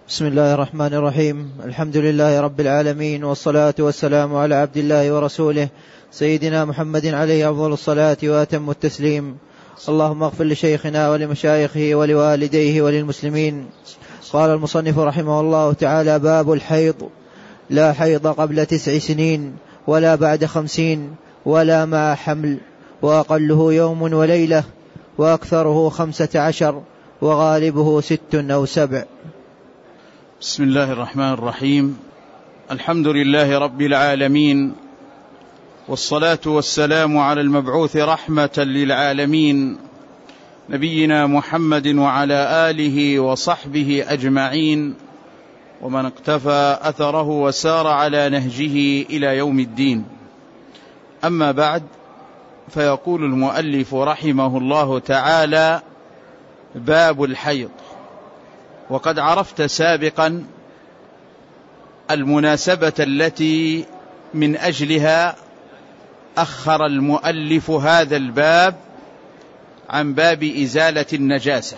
بسم الله الرحمن الرحيم. الحمد لله رب العالمين، والصلاة والسلام على عبد الله ورسوله سيدنا محمد عليه أفضل الصلاة وأتم التسليم. اللهم اغفر لشيخنا ولمشايخه ولوالديه وللمسلمين. قال المصنف رحمه الله تعالى: باب الحيض. لا حيض قبل 9 سنين ولا بعد 50 ولا مع حمل، وأقله يوم وليلة، وأكثره 15، وغالبه 6 أو 7. بسم الله الرحمن الرحيم. الحمد لله رب العالمين، والصلاة والسلام على المبعوث رحمة للعالمين نبينا محمد وعلى آله وصحبه أجمعين، ومن اقتفى أثره وسار على نهجه إلى يوم الدين. أما بعد، فيقول المؤلف رحمه الله تعالى: باب الحيض. وقد عرفت سابقا المناسبة التي من أجلها أخر المؤلف هذا الباب عن باب إزالة النجاسة،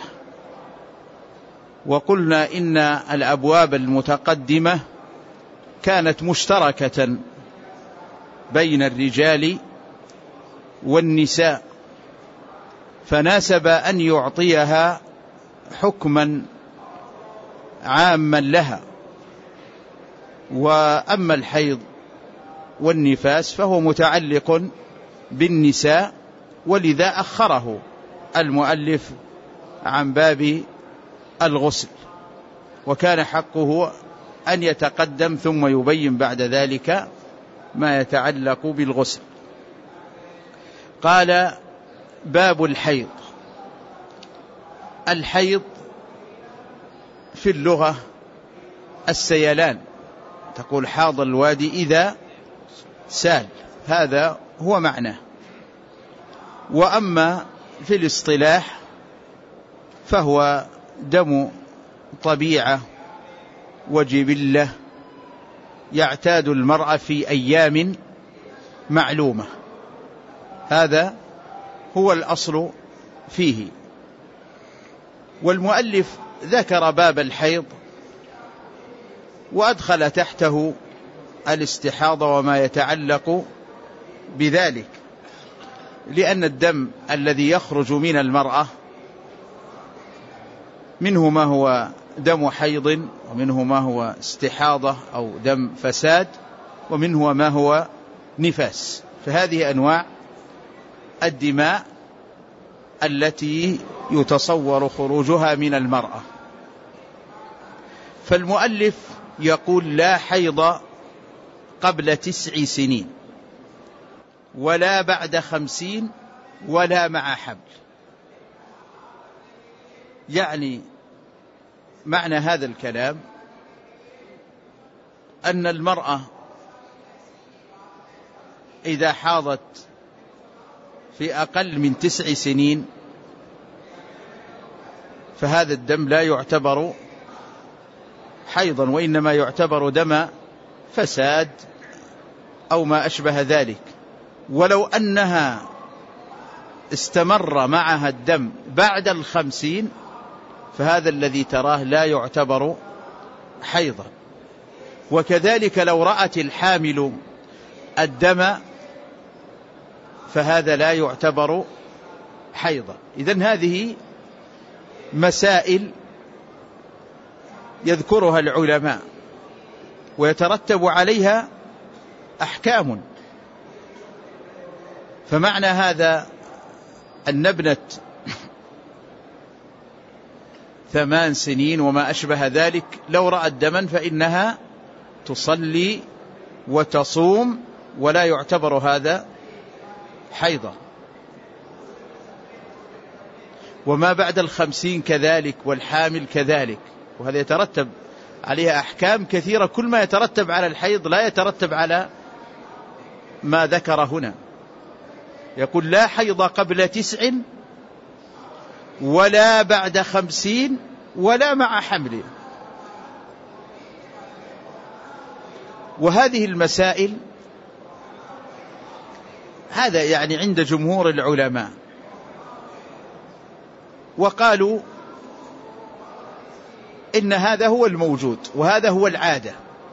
وقلنا إن الأبواب المتقدمة كانت مشتركة بين الرجال والنساء، فناسب أن يعطيها حكما عاما لها. وأما الحيض والنفاس فهو متعلق بالنساء، ولذا أخره المؤلف عن باب الغسل، وكان حقه أن يتقدم ثم يبين بعد ذلك ما يتعلق بالغسل. قال: باب الحيض. الحيض في اللغة السيلان، تقول حاض الوادي إذا سال، هذا هو معناه. وأما في الاصطلاح فهو دم طبيعة وجبلة يعتاد المرأة في أيام معلومة، هذا هو الأصل فيه. والمؤلف ذكر باب الحيض وأدخل تحته الاستحاضة وما يتعلق بذلك، لأن الدم الذي يخرج من المرأة منه ما هو دم حيض، ومنه ما هو استحاضة أو دم فساد، ومنه ما هو نفاس. فهذه أنواع الدماء التي يتصور خروجها من المرأة. فالمؤلف يقول: لا حيض قبل 9 سنين ولا بعد 50 ولا مع حمل. يعني معنى هذا الكلام أن المرأة إذا حاضت في أقل من 9 سنين فهذا الدم لا يعتبر حيضا، وإنما يعتبر دم فساد أو ما أشبه ذلك. ولو أنها استمر معها الدم بعد 50 فهذا الذي تراه لا يعتبر حيضا. وكذلك لو رأت الحامل الدم فهذا لا يعتبر حيضا. إذن هذه مسائل يذكرها العلماء ويترتب عليها أحكام. فمعنى هذا أن ابنة 8 سنين وما أشبه ذلك لو رأت دما فإنها تصلي وتصوم ولا يعتبر هذا حيضا. وما بعد 50 كذلك، والحامل كذلك، وهذا يترتب عليها أحكام كثيرة. كل ما يترتب على الحيض لا يترتب على ما ذكر هنا. يقول: لا حيض قبل 9 ولا بعد 50 ولا مع حمل. وهذه المسائل هذا يعني عند جمهور العلماء، وقالوا إن هذا هو الموجود وهذا هو العادة.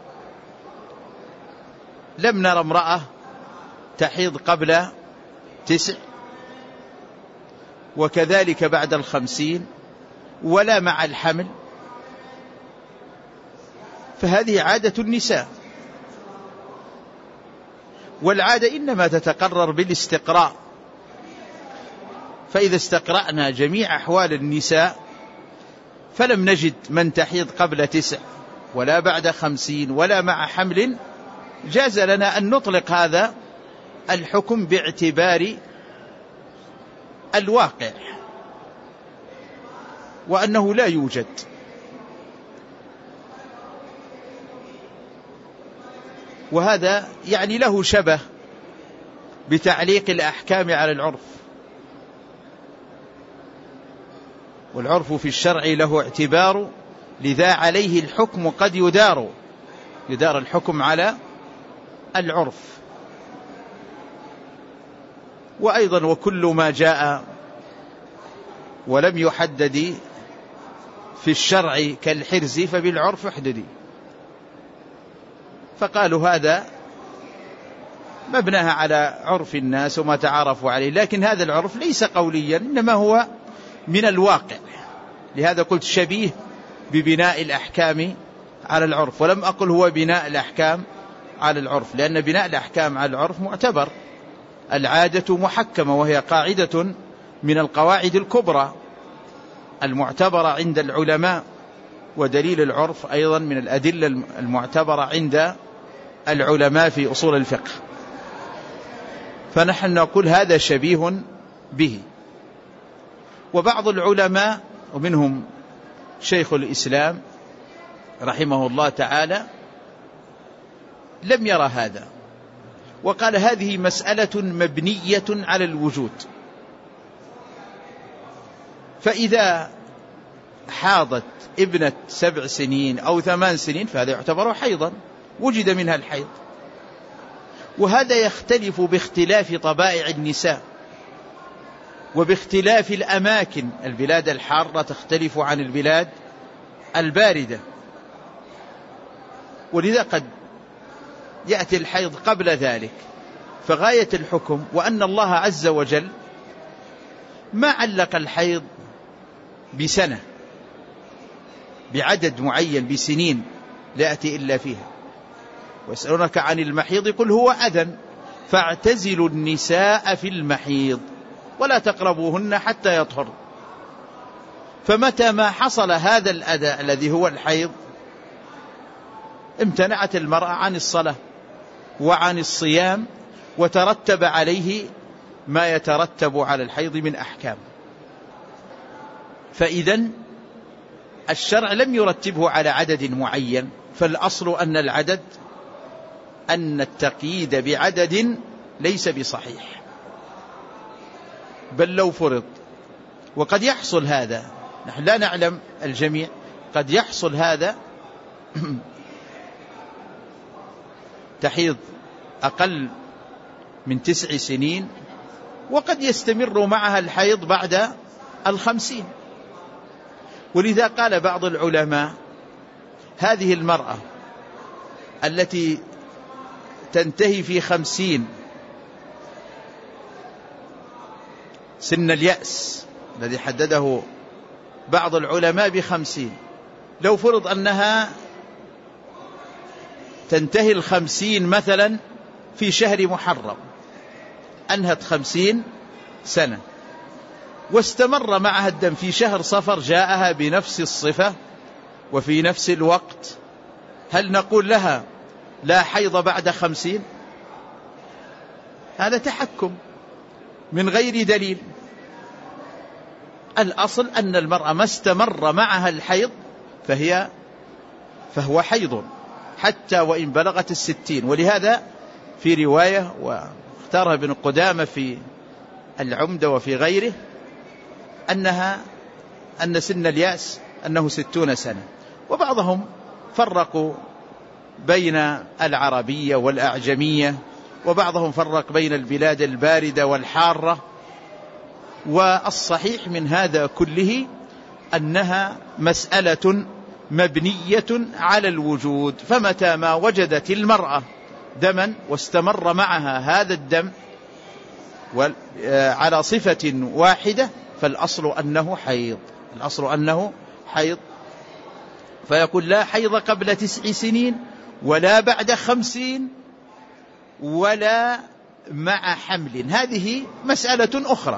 لم نرى امرأة تحيض قبل 9 وكذلك بعد 50 ولا مع الحمل، فهذه عادة النساء، والعادة إنما تتقرر بالاستقراء. فإذا استقرأنا جميع أحوال النساء فلم نجد من تحيض قبل 9 ولا بعد 50 ولا مع حمل، جاز لنا أن نطلق هذا الحكم باعتبار الواقع وأنه لا يوجد. وهذا يعني له شبه بتعليق الأحكام على العرف، والعرف في الشرع له اعتبار، لذا عليه الحكم قد يدار الحكم على العرف. وأيضا وكل ما جاء ولم يحدد في الشرع كالحرز فبالعرف احددي، فقالوا هذا مبناها على عرف الناس وما تعارفوا عليه، لكن هذا العرف ليس قوليا إنما هو من الواقع. لهذا قلت شبيه ببناء الأحكام على العرف، ولم أقل هو بناء الأحكام على العرف، لأن بناء الأحكام على العرف معتبر. العادة محكمة، وهي قاعدة من القواعد الكبرى المعتبرة عند العلماء، ودليل العرف أيضا من الأدلة المعتبرة عند العلماء في أصول الفقه. فنحن نقول هذا شبيه به. وبعض العلماء ومنهم شيخ الإسلام رحمه الله تعالى لم يرى هذا، وقال هذه مسألة مبنية على الوجود، فإذا حاضت ابنة 7 سنين أو 8 سنين فهذا يعتبر حيضا، وجد منها الحيض. وهذا يختلف باختلاف طبائع النساء وباختلاف الأماكن. البلاد الحارة تختلف عن البلاد الباردة، ولذا قد يأتي الحيض قبل ذلك. فغاية الحكم وأن الله عز وجل ما علق الحيض بسنة بعدد معين بسنين لا يأتي إلا فيها. ويسألونك عن المحيض قل هو أذى فاعتزلوا النساء في المحيض ولا تقربوهن حتى يطهر. فمتى ما حصل هذا الأذى الذي هو الحيض امتنعت المرأة عن الصلاة وعن الصيام، وترتب عليه ما يترتب على الحيض من أحكام. فإذن الشرع لم يرتبه على عدد معين، فالأصل أن التقييد بعدد ليس بصحيح. بل لو فرض، وقد يحصل هذا، نحن لا نعلم الجميع، قد يحصل هذا تحيض أقل من 9 سنين، وقد يستمر معها الحيض بعد 50. ولذا قال بعض العلماء هذه المرأة التي تنتهي في 50 سن اليأس الذي حدده بعض العلماء ب50، لو فرض أنها تنتهي 50 مثلا في شهر محرم، أنهت 50 سنة واستمر معها الدم في شهر صفر جاءها بنفس الصفة وفي نفس الوقت، هل نقول لها لا حيض بعد 50؟ هذا تحكم من غير دليل. الأصل أن المرأة ما استمر معها الحيض فهو حيض حتى وإن بلغت 60. ولهذا في رواية واختارها ابن قدامة في العمدة وفي غيره أن سن اليأس أنه 60 سنة. وبعضهم فرقوا بين العربية والأعجمية، وبعضهم فرق بين البلاد الباردة والحارة. والصحيح من هذا كله أنها مسألة مبنية على الوجود، فمتى ما وجدت المرأة دما واستمر معها هذا الدم على صفة واحدة فالأصل أنه حيض، الأصل أنه حيض. فيقول لا حيض قبل 9 سنين ولا بعد 50 ولا مع حمل، هذه مسألة أخرى.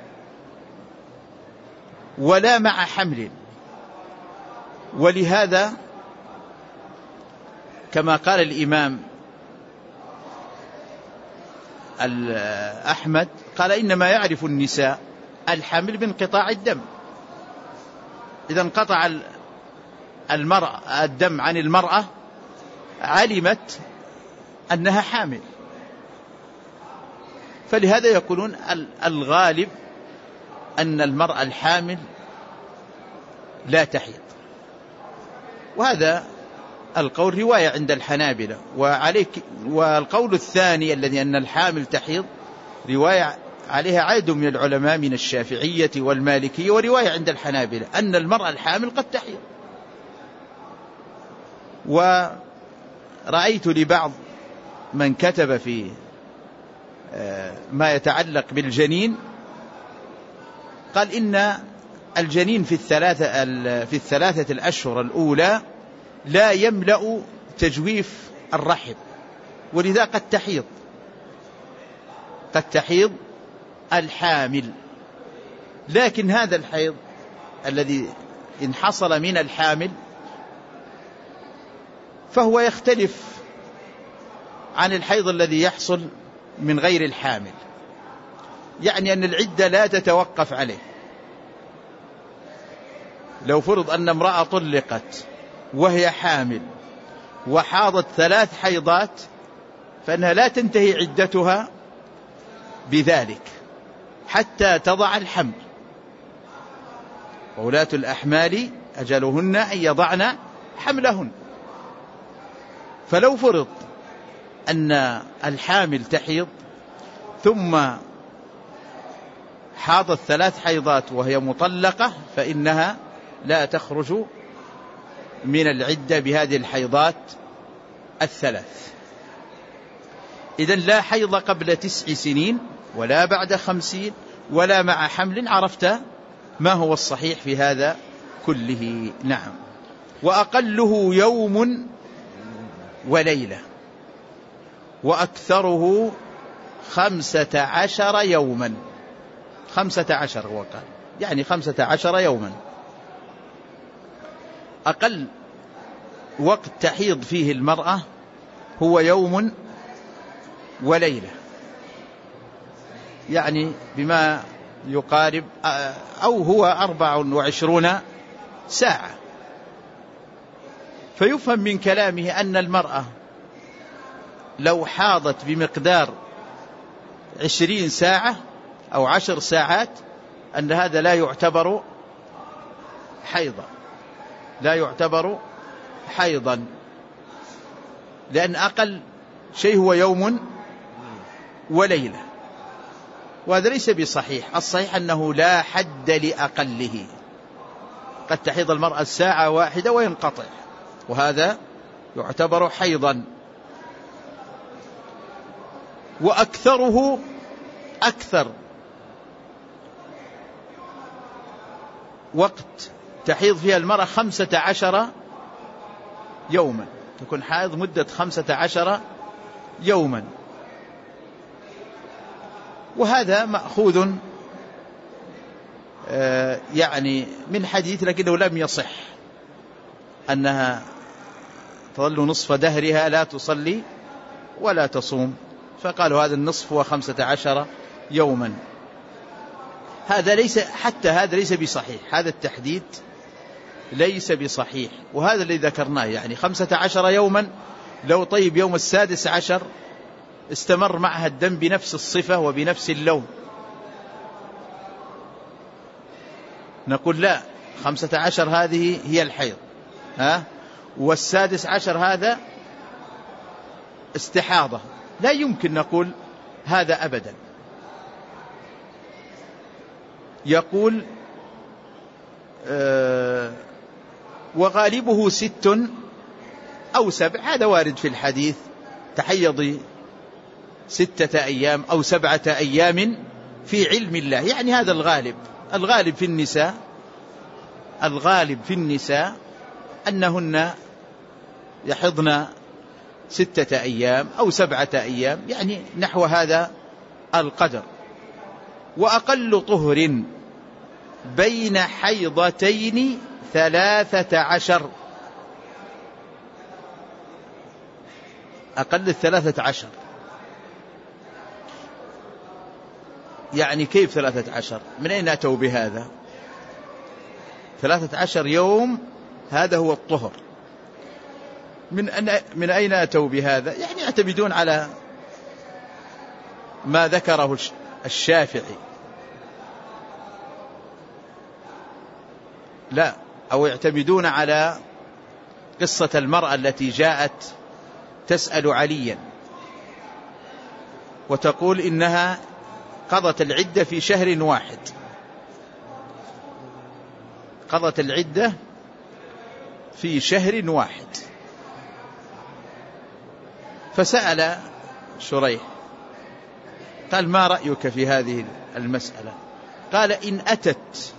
ولا مع حمل، ولهذا كما قال الإمام أحمد قال إنما يعرف النساء الحمل بانقطاع الدم، إذا انقطع الدم عن المرأة علمت أنها حامل. فلهذا يقولون الغالب أن المرأة الحامل لا تحيض، وهذا القول رواية عند الحنابلة. والقول الثاني الذي أن الحامل تحيض رواية عليها عدد من العلماء من الشافعية والمالكية، ورواية عند الحنابلة أن المرأة الحامل قد تحيض. ورأيت لبعض من كتب في ما يتعلق بالجنين قال إن الجنين في الثلاثة الأشهر الأولى لا يملأ تجويف الرحم، ولذا قد تحيض الحامل. لكن هذا الحيض الذي إن حصل من الحامل فهو يختلف عن الحيض الذي يحصل من غير الحامل، يعني أن العدة لا تتوقف عليه. لو فرض أن امرأة طلقت وهي حامل وحاضت 3 حيضات فإنها لا تنتهي عدتها بذلك حتى تضع الحمل، وولاة الأحمال أجلهن أن يضعن حملهن. فلو فرض أن الحامل تحيض ثم حاضت 3 حيضات وهي مطلقة فإنها لا تخرج من العدة بهذه الحيضات ال3. إذن لا حيض قبل 9 سنين ولا بعد 50 ولا مع حمل. عرفت ما هو الصحيح في هذا كله؟ نعم. وأقله يوم وليلة، وأكثره 15 يوما. 15 هو قال، يعني 15 يوما. أقل وقت تحيض فيه المرأة هو يوم وليلة، يعني بما يقارب أو هو 24 ساعة. فيفهم من كلامه أن المرأة لو حاضت بمقدار 20 ساعة أو 10 ساعات أن هذا لا يعتبر حيضا، لا يعتبر حيضا، لأن أقل شيء هو يوم وليلة. وهذا ليس بصحيح. الصحيح أنه لا حد لأقله، قد تحيض المرأة 1 ساعة وينقطع، وهذا يعتبر حيضا. وأكثره، أكثر وقت تحيض فيها المرأة 15 يوما، تكون حائض مدة 15 يوما. وهذا مأخوذ يعني من حديث لكنه لم يصح، أنها تظل نصف دهرها لا تصلي ولا تصوم، فقالوا هذا النصف هو 15 يوما. هذا ليس، حتى هذا ليس بصحيح، هذا التحديد ليس بصحيح. وهذا الذي ذكرناه يعني 15 يوما، لو طيب يوم 16 استمر معها الدم بنفس الصفة وبنفس اللون، نقول لا، 15 هذه هي الحيض، وال16 هذا استحاضة. لا يمكن نقول هذا أبدا. يقول وغالبه 6 أو 7، هذا وارد في الحديث، تحيضي 6 أيام أو 7 أيام في علم الله، يعني هذا الغالب. الغالب في النساء أنهن يحضن 6 أيام أو 7 أيام، يعني نحو هذا القدر. وأقل طهر بين حيضتين 13، أقل 13. يعني كيف 13؟ من أين أتوا بهذا؟ 13 يوم هذا هو الطهر. من أين أتوا بهذا؟ يعني يعتمدون على ما ذكره الشافعي، لا، أو يعتمدون على قصة المرأة التي جاءت تسأل عليا وتقول إنها قضت العدة في شهر واحد، قضت العدة في شهر واحد. فسأل شريح قال: ما رأيك في هذه المسألة؟ قال: إن أتت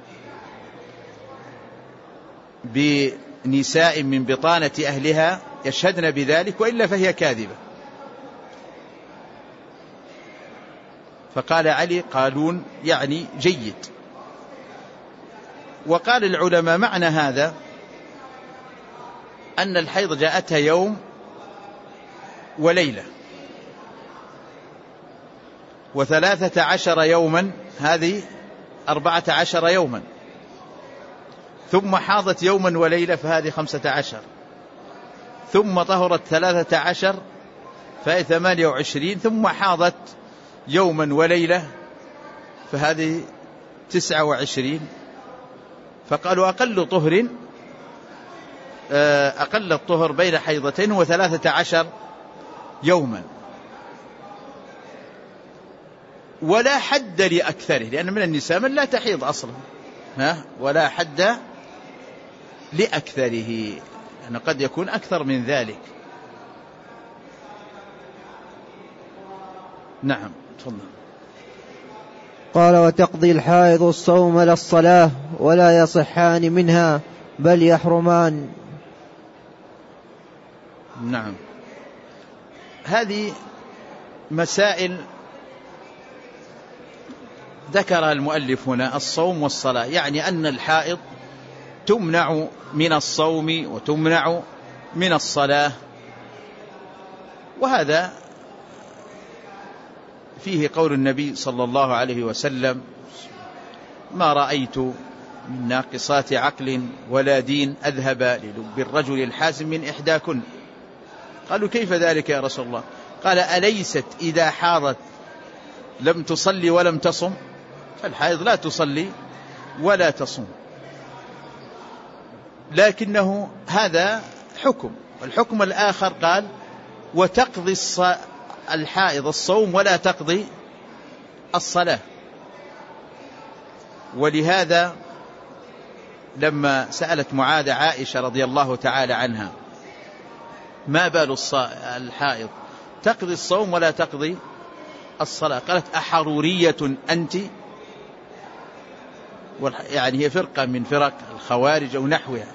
بنساء من بطانة أهلها يشهدن بذلك، وإلا فهي كاذبة. فقال علي: قالون يعني جيد. وقال العلماء: معنى هذا أن الحيض جاءتها يوم وليلة، 13 يوما هذه 14 يوما، ثم حاضت يوما وليلة فهذه 15، ثم طهرت 13 فهي 28، ثم حاضت يوما وليلة فهذه 29. فقالوا أقل الطهر بين حيضتين هو 13 يوما، ولا حد لأكثره، لأن من النساء من لا تحيض أصلا، ولا حد لأكثره، أنه قد يكون أكثر من ذلك. نعم، تفضل. قال: وتقضي الحائض الصوم لا الصلاة، ولا يصحان منها بل يحرمان. نعم، هذه مسائل ذكرها المؤلف هنا، الصوم والصلاة، يعني أن الحائض تمنع من الصوم وتمنع من الصلاة، وهذا فيه قول النبي صلى الله عليه وسلم: ما رأيت من ناقصات عقل ولا دين أذهب للب الرجل الحازم من إحداكن. قالوا: كيف ذلك يا رسول الله؟ قال: أليست إذا حاضت لم تصلي ولم تصم؟ فالحائض لا تصلي ولا تصم، لكنه هذا حكم. والحكم الآخر قال: وتقضي الحائض الصوم ولا تقضي الصلاة. ولهذا لما سألت معاذ عائشة رضي الله تعالى عنها: ما بال الحائض تقضي الصوم ولا تقضي الصلاة؟ قالت: أحرورية أنت؟ يعني هي فرقة من فرق الخوارج أو نحوها.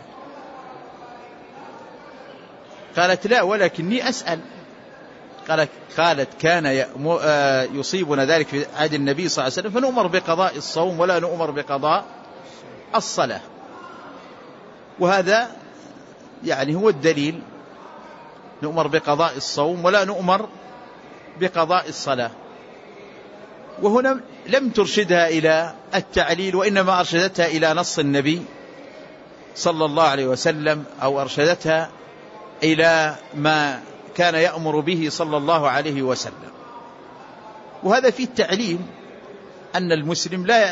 قالت: لا، ولكني أسأل. قالت: كان يصيبنا ذلك في عهد النبي صلى الله عليه وسلم، فنؤمر بقضاء الصوم ولا نؤمر بقضاء الصلاة. وهذا يعني هو الدليل، نؤمر بقضاء الصوم ولا نؤمر بقضاء الصلاة. وهنا لم ترشدها إلى التعليل، وإنما أرشدتها إلى نص النبي صلى الله عليه وسلم، أو أرشدتها إلى ما كان يأمر به صلى الله عليه وسلم. وهذا فيه التعليم أن المسلم لا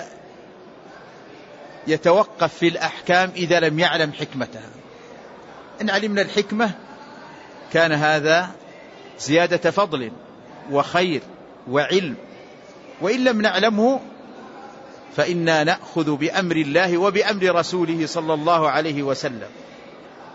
يتوقف في الأحكام إذا لم يعلم حكمتها. إن علمنا الحكمة كان هذا زيادة فضل وخير وعلم، وإن لم نعلمه فإنا نأخذ بأمر الله وبأمر رسوله صلى الله عليه وسلم.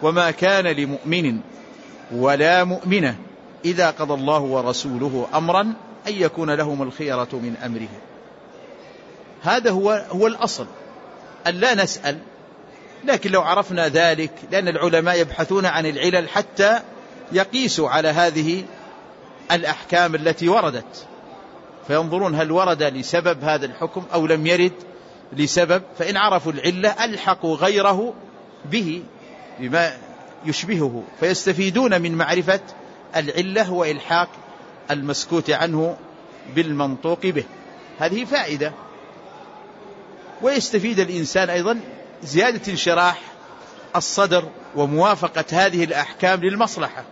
وما كان لمؤمن ولا مؤمنة إذا قضى الله ورسوله أمرا أن يكون لهم الخيرة من أمره. هذا هو الأصل، أن لا نسأل. لكن لو عرفنا ذلك، لأن العلماء يبحثون عن العلل حتى يقيسوا على هذه الأحكام التي وردت، فينظرون هل ورد لسبب هذا الحكم أو لم يرد لسبب، فإن عرفوا العلة ألحقوا غيره به بما يشبهه، فيستفيدون من معرفة العلة وإلحاق المسكوت عنه بالمنطوق به. هذه فائدة. ويستفيد الإنسان أيضا زيادة انشراح الصدر وموافقة هذه الأحكام للمصلحة.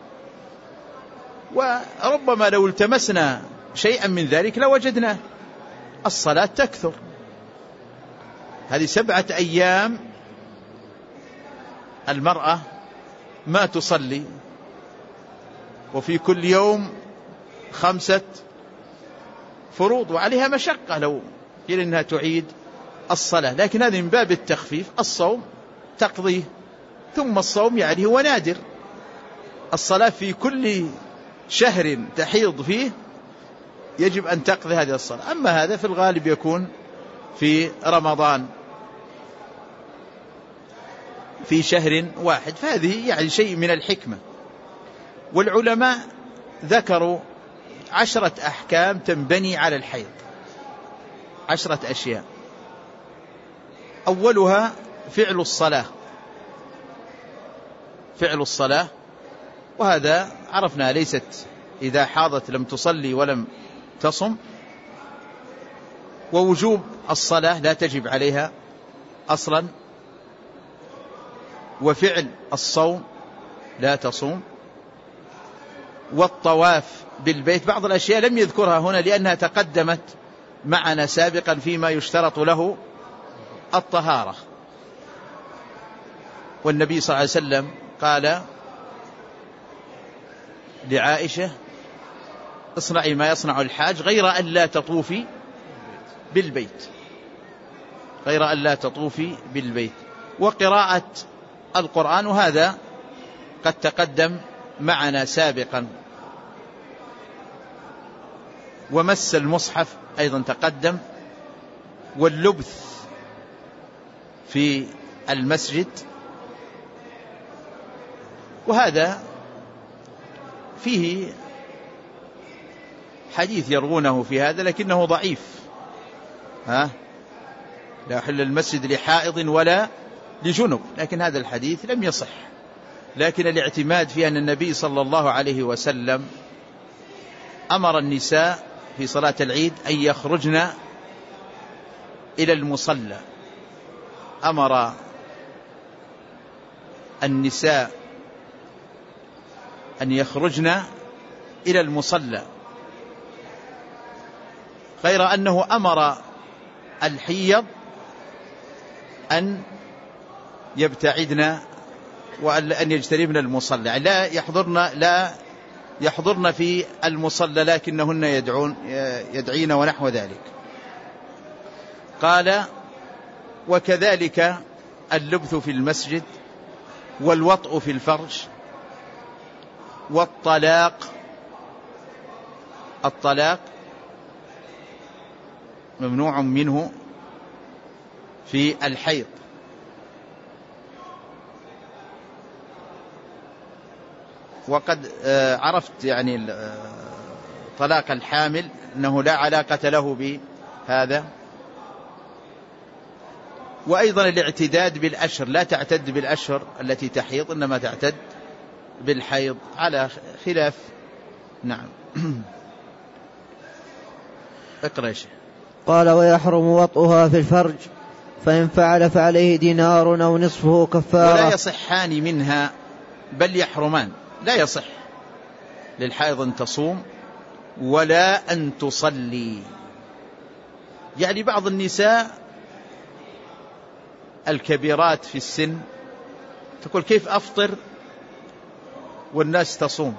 وربما لو التمسنا شيئا من ذلك لوجدنا الصلاة تكثر. هذه 7 أيام المرأة ما تصلي، وفي كل يوم 5 فروض، وعليها مشقة لو قيل إنها تعيد الصلاة. لكن هذا من باب التخفيف. الصوم تقضيه، ثم الصوم يعني هو نادر. الصلاة في كل شهر تحيض فيه يجب أن تقضي هذه الصلاة. أما هذا في الغالب يكون في رمضان في شهر واحد، فهذه يعني شيء من الحكمة. والعلماء ذكروا 10 أحكام تنبني على الحيض، 10 أشياء. أولها فعل الصلاة، فعل الصلاة، وهذا عرفنا ليست إذا حاضت لم تصلي ولم تصم. ووجوب الصلاة لا تجب عليها أصلا. وفعل الصوم لا تصوم. والطواف بالبيت. بعض الأشياء لم يذكرها هنا لأنها تقدمت معنا سابقا فيما يشترط له الطهارة. والنبي صلى الله عليه وسلم قال لعائشة: اصنعي ما يصنع الحاج غير أن لا تطوفي بالبيت، غير أن لا تطوفي بالبيت. وقراءة القرآن، وهذا قد تقدم معنا سابقا. ومس المصحف أيضا تقدم. واللبث في المسجد، وهذا فيه حديث يروونه في هذا لكنه ضعيف. لا يحل المسجد لحائض ولا لجنب، لكن هذا الحديث لم يصح. لكن الاعتماد في أن النبي صلى الله عليه وسلم أمر النساء في صلاة العيد أن يخرجن إلى المصلى، أمر النساء أن يخرجن إلى المصلى، غير أنه أمر الحيض أن يبتعدن وأن يجتنبن المصلى، لا يحضرن في المصلى لكنهن يدعين ونحو ذلك. قال: وكذلك اللبث في المسجد، والوطء في الفرج، والطلاق. الطلاق ممنوع منه في الحيض. وقد عرفت يعني طلاق الحامل أنه لا علاقة له بهذا. وأيضا الاعتداد بالأشهر، لا تعتد بالأشهر التي تحيض، إنما تعتد بالحيض على خلاف. نعم. اقرأ يا شيخ. قال: ويحرم وطئها في الفرج، فإن فعل فعليه دينار أو نصفه كفارة. ولا يصحان منها، بل يحرمان. لا يصح للحائض أن تصوم ولا أن تصلي. يعني بعض النساء الكبيرات في السن تقول: كيف أفطر والناس تصوم؟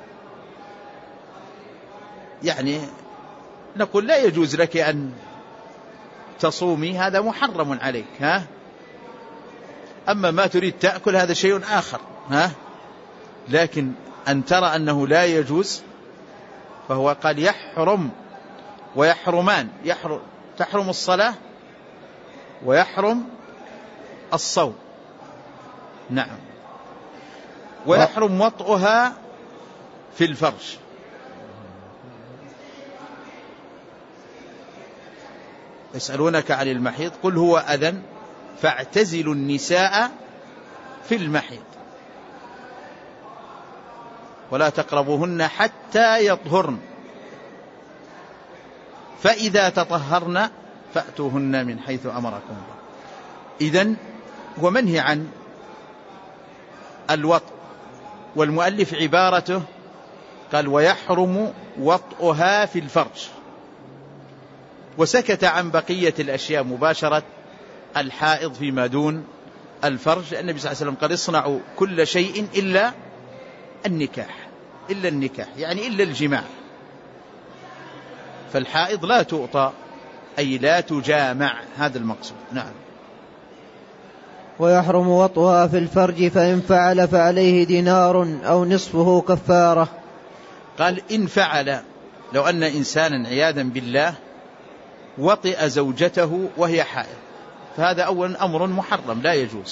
يعني نقول: لا يجوز لك أن تصومي، هذا محرم عليك. أما ما تريد تأكل هذا شيء آخر، لكن أن ترى أنه لا يجوز، فهو قال يحرم ويحرمان، تحرم الصلاة ويحرم الصوم. نعم. ويحرم وطئها في الفرج. يسألونك عن المحيض قل هو أذى فاعتزلوا النساء في المحيض ولا تقربوهن حتى يطهرن فإذا تطهرن فأتوهن من حيث أمركم الله. إذن هو منهي عن الوطء، والمؤلف عبارته قال ويحرم وطئها في الفرج، وسكت عن بقية الأشياء مباشرة الحائض فيما دون الفرج. النبي صلى الله عليه وسلم قال اصنعوا كل شيء إلا النكاح، يعني إلا الجماع. فالحائض لا تؤطى أي لا تجامع، هذا المقصود. نعم. ويحرم وطئها في الفرج فإن فعل فعليه دينار أو نصفه كفارة. قال إن فعل، لو أن إنسانا عياذا بالله وطئ زوجته وهي حائض، فهذا أولا أمر محرم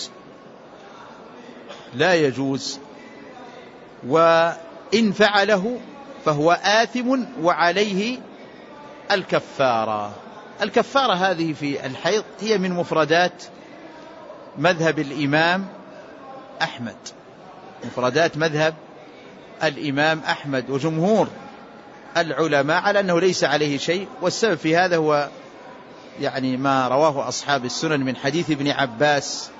لا يجوز. وإن فعله فهو آثم وعليه الكفارة. الكفارة هذه في الحيض هي من مفردات مذهب الإمام أحمد، مفردات مذهب الإمام أحمد وجمهور العلماء على أنه ليس عليه شيء. والسبب في هذا هو يعني ما رواه أصحاب السنن من حديث ابن عباس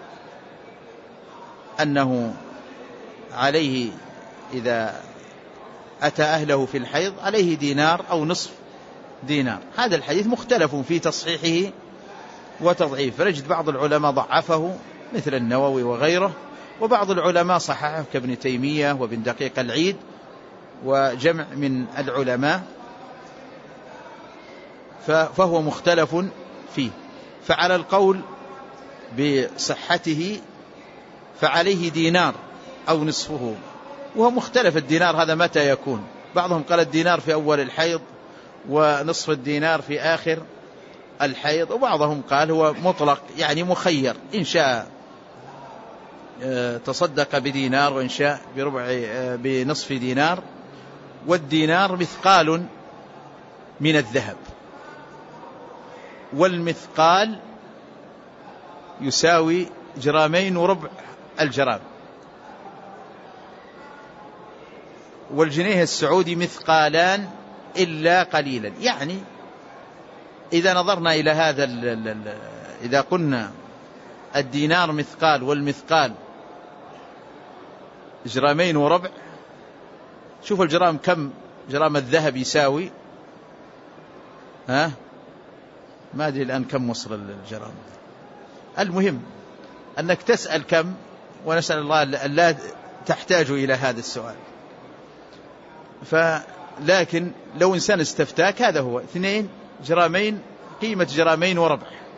أنه عليه إذا أتى أهله في الحيض عليه دينار أو نصف دينار. هذا الحديث مختلف في تصحيحه وتضعيف، فنجد بعض العلماء ضعفه مثل النووي وغيره، وبعض العلماء صححه كابن تيمية وابن دقيق العيد وجمع من العلماء، فهو مختلف فيه. فعلى القول بصحته فعليه دينار أو نصفه، وهو مختلف الدينار هذا متى يكون. بعضهم قال الدينار في أول الحيض ونصف الدينار في آخر الحيض، وبعضهم قال هو مطلق يعني مخير، إن شاء تصدق بدينار وإن شاء بنصف دينار. والدينار مثقال من الذهب، والمثقال يساوي 2.25 جرام الجرام، والجنيه السعودي مثقالان إلا قليلا. يعني إذا نظرنا إلى هذا إذا قلنا الدينار مثقال والمثقال 2.25 جرام، شوف الجرام كم جرام الذهب يساوي، ما أدري الآن كم وصل الجرام. المهم أنك تسأل كم، ونسأل الله لا تحتاج إلى هذا السؤال. لكن لو إنسان استفتاك هذا هو 2 جرامين، قيمة 2.25 جرام،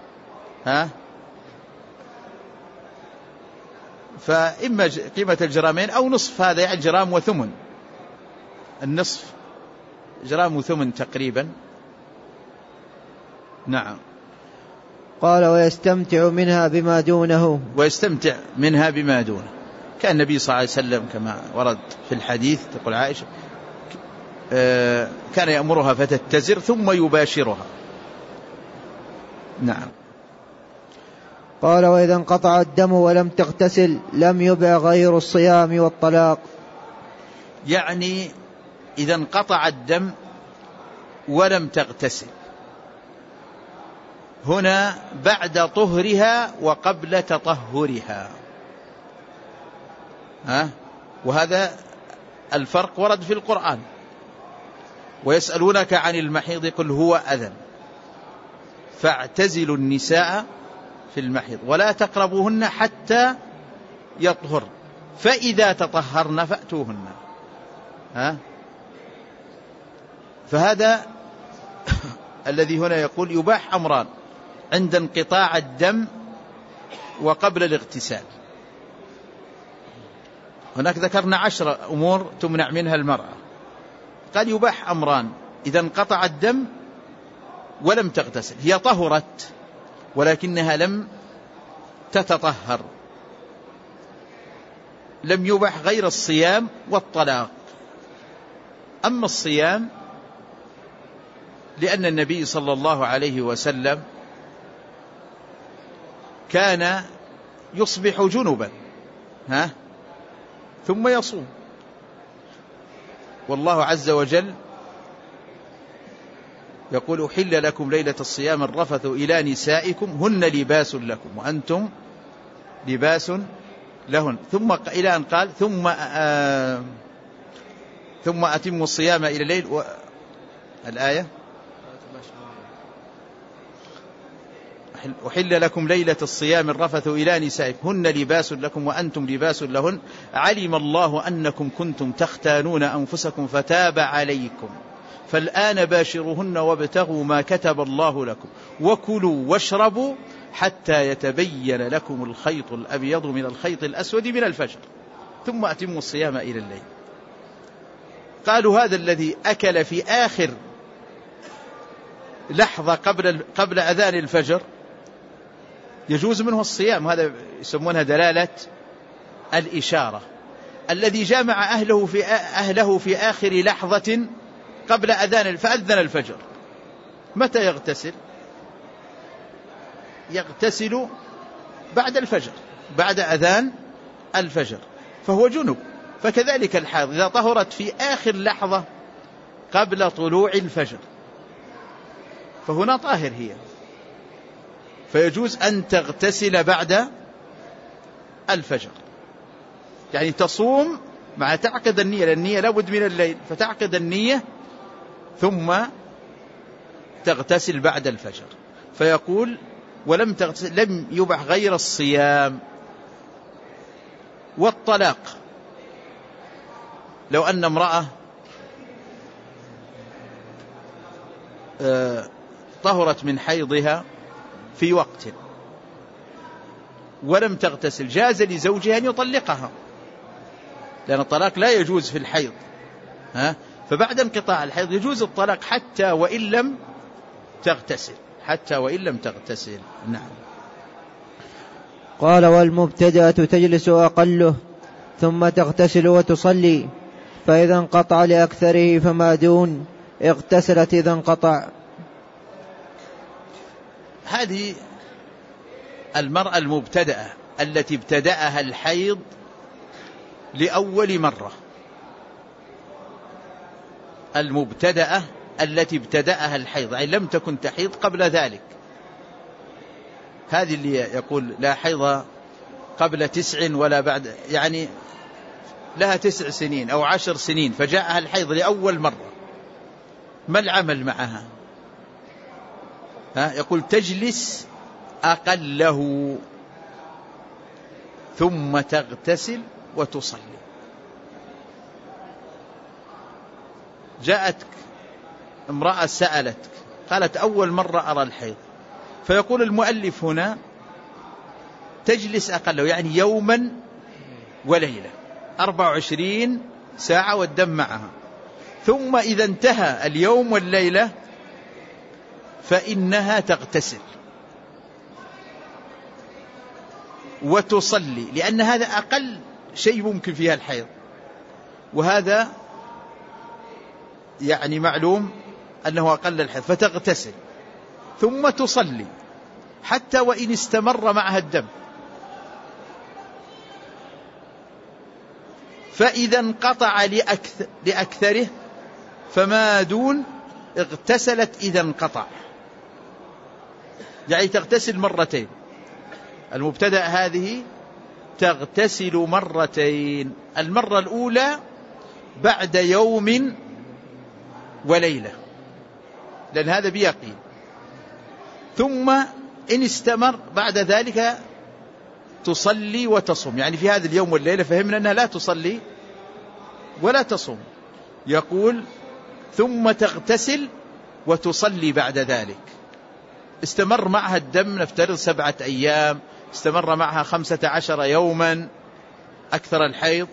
فإما قيمة الجرامين أو نصف هذا، يعني جرام وثمن، النصف جرام وثمن تقريبا. نعم. قال ويستمتع منها بما دونه، ويستمتع منها بما دونه. كان النبي صلى الله عليه وسلم كما ورد في الحديث تقول عائشة كان يأمرها فتتزر ثم يباشرها. نعم. قال وإذا انقطع الدم ولم تغتسل لم يبع غير الصيام والطلاق. يعني إذا انقطع الدم ولم تغتسل، هنا بعد طهرها وقبل تطهرها، وهذا الفرق ورد في القرآن. ويسألونك عن المحيض قل هو أذى فاعتزلوا النساء في المحيض ولا تقربوهن حتى يطهر فإذا تطهرن فأتوهن. فهذا الذي هنا يقول يباح أمران عند انقطاع الدم وقبل الاغتسال. هناك ذكرنا 10 أمور تمنع منها المرأة. قال يباح أمران إذا انقطع الدم ولم تغتسل، هي طهرت ولكنها لم تتطهر، لم يباح غير الصيام والطلاق. أما الصيام لأن النبي صلى الله عليه وسلم كان يصبح جنبا ثم يصوم، والله عز وجل يقول أحل لكم ليلة الصيام الرفث إلى نسائكم هن لباس لكم وأنتم لباس لهن، ثم إلى أن قال ثم أتموا الصيام إلى الليل الآية أحل لكم ليلة الصيام الرفث إلى نسائكم هن لباس لكم وأنتم لباس لهن علم الله أنكم كنتم تختانون أنفسكم فتاب عليكم فالآن باشروهن وابتغوا ما كتب الله لكم وكلوا واشربوا حتى يتبين لكم الخيط الأبيض من الخيط الأسود من الفجر ثم أتموا الصيام إلى الليل. قالوا هذا الذي أكل في آخر لحظة قبل أذان الفجر يجوز منه الصيام، هذا يسمونها دلالة الإشارة. الذي جامع أهله في آخر لحظة قبل أذان فأذن الفجر متى يغتسل؟ يغتسل بعد الفجر، بعد أذان الفجر، فهو جنب. فكذلك الحائض إذا طهرت في آخر لحظة قبل طلوع الفجر فهنا طاهر هي، فيجوز أن تغتسل بعد الفجر، يعني تصوم مع تعقد النية، لأن النية لابد من الليل، فتعقد النية ثم تغتسل بعد الفجر. فيقول ولم تغتسل لم يبح غير الصيام والطلاق. لو أن امرأة طهرت من حيضها في وقت ولم تغتسل جاز لزوجها أن يطلقها، لأن الطلاق لا يجوز في الحيض، فبعد انقطاع الحيض يجوز الطلاق حتى وإن لم تغتسل، حتى وإن لم تغتسل. نعم. قال والمبتدأة تجلس أقله ثم تغتسل وتصلي، فإذا انقطع لأكثره فما دون اغتسلت إذا انقطع. هذه المرأة المبتدأة التي ابتدأها الحيض لأول مرة، المبتدأة التي ابتدأها الحيض يعني لم تكن تحيض قبل ذلك، هذه اللي يقول لا حيض قبل 9 ولا بعد، يعني لها 9 سنين أو 10 سنين فجاءها الحيض لأول مرة، ما العمل معها؟ يقول تجلس أقله ثم تغتسل وتصلي. جاءتك امرأة سألتك قالت أول مرة أرى الحيض، فيقول المؤلف هنا تجلس أقله يعني يوما وليلة 24 ساعة والدم معها، ثم إذا انتهى اليوم والليلة فإنها تغتسل وتصلي، لأن هذا أقل شيء ممكن فيها الحيض، وهذا يعني معلوم أنه أقل الحيض، فتغتسل ثم تصلي حتى وإن استمر معها الدم، فإذا انقطع لأكثره فما دون اغتسلت إذا انقطع، يعني تغتسل مرتين. المبتدأ هذه تغتسل مرتين، المرة الأولى بعد يوم وليلة لأن هذا بيقين، ثم إن استمر بعد ذلك تصلي وتصوم، يعني في هذا اليوم والليلة فهمنا أنها لا تصلي ولا تصوم. يقول ثم تغتسل وتصلي بعد ذلك، استمر معها الدم نفترض 7 أيام استمر معها 15 يوما أكثر الحيض،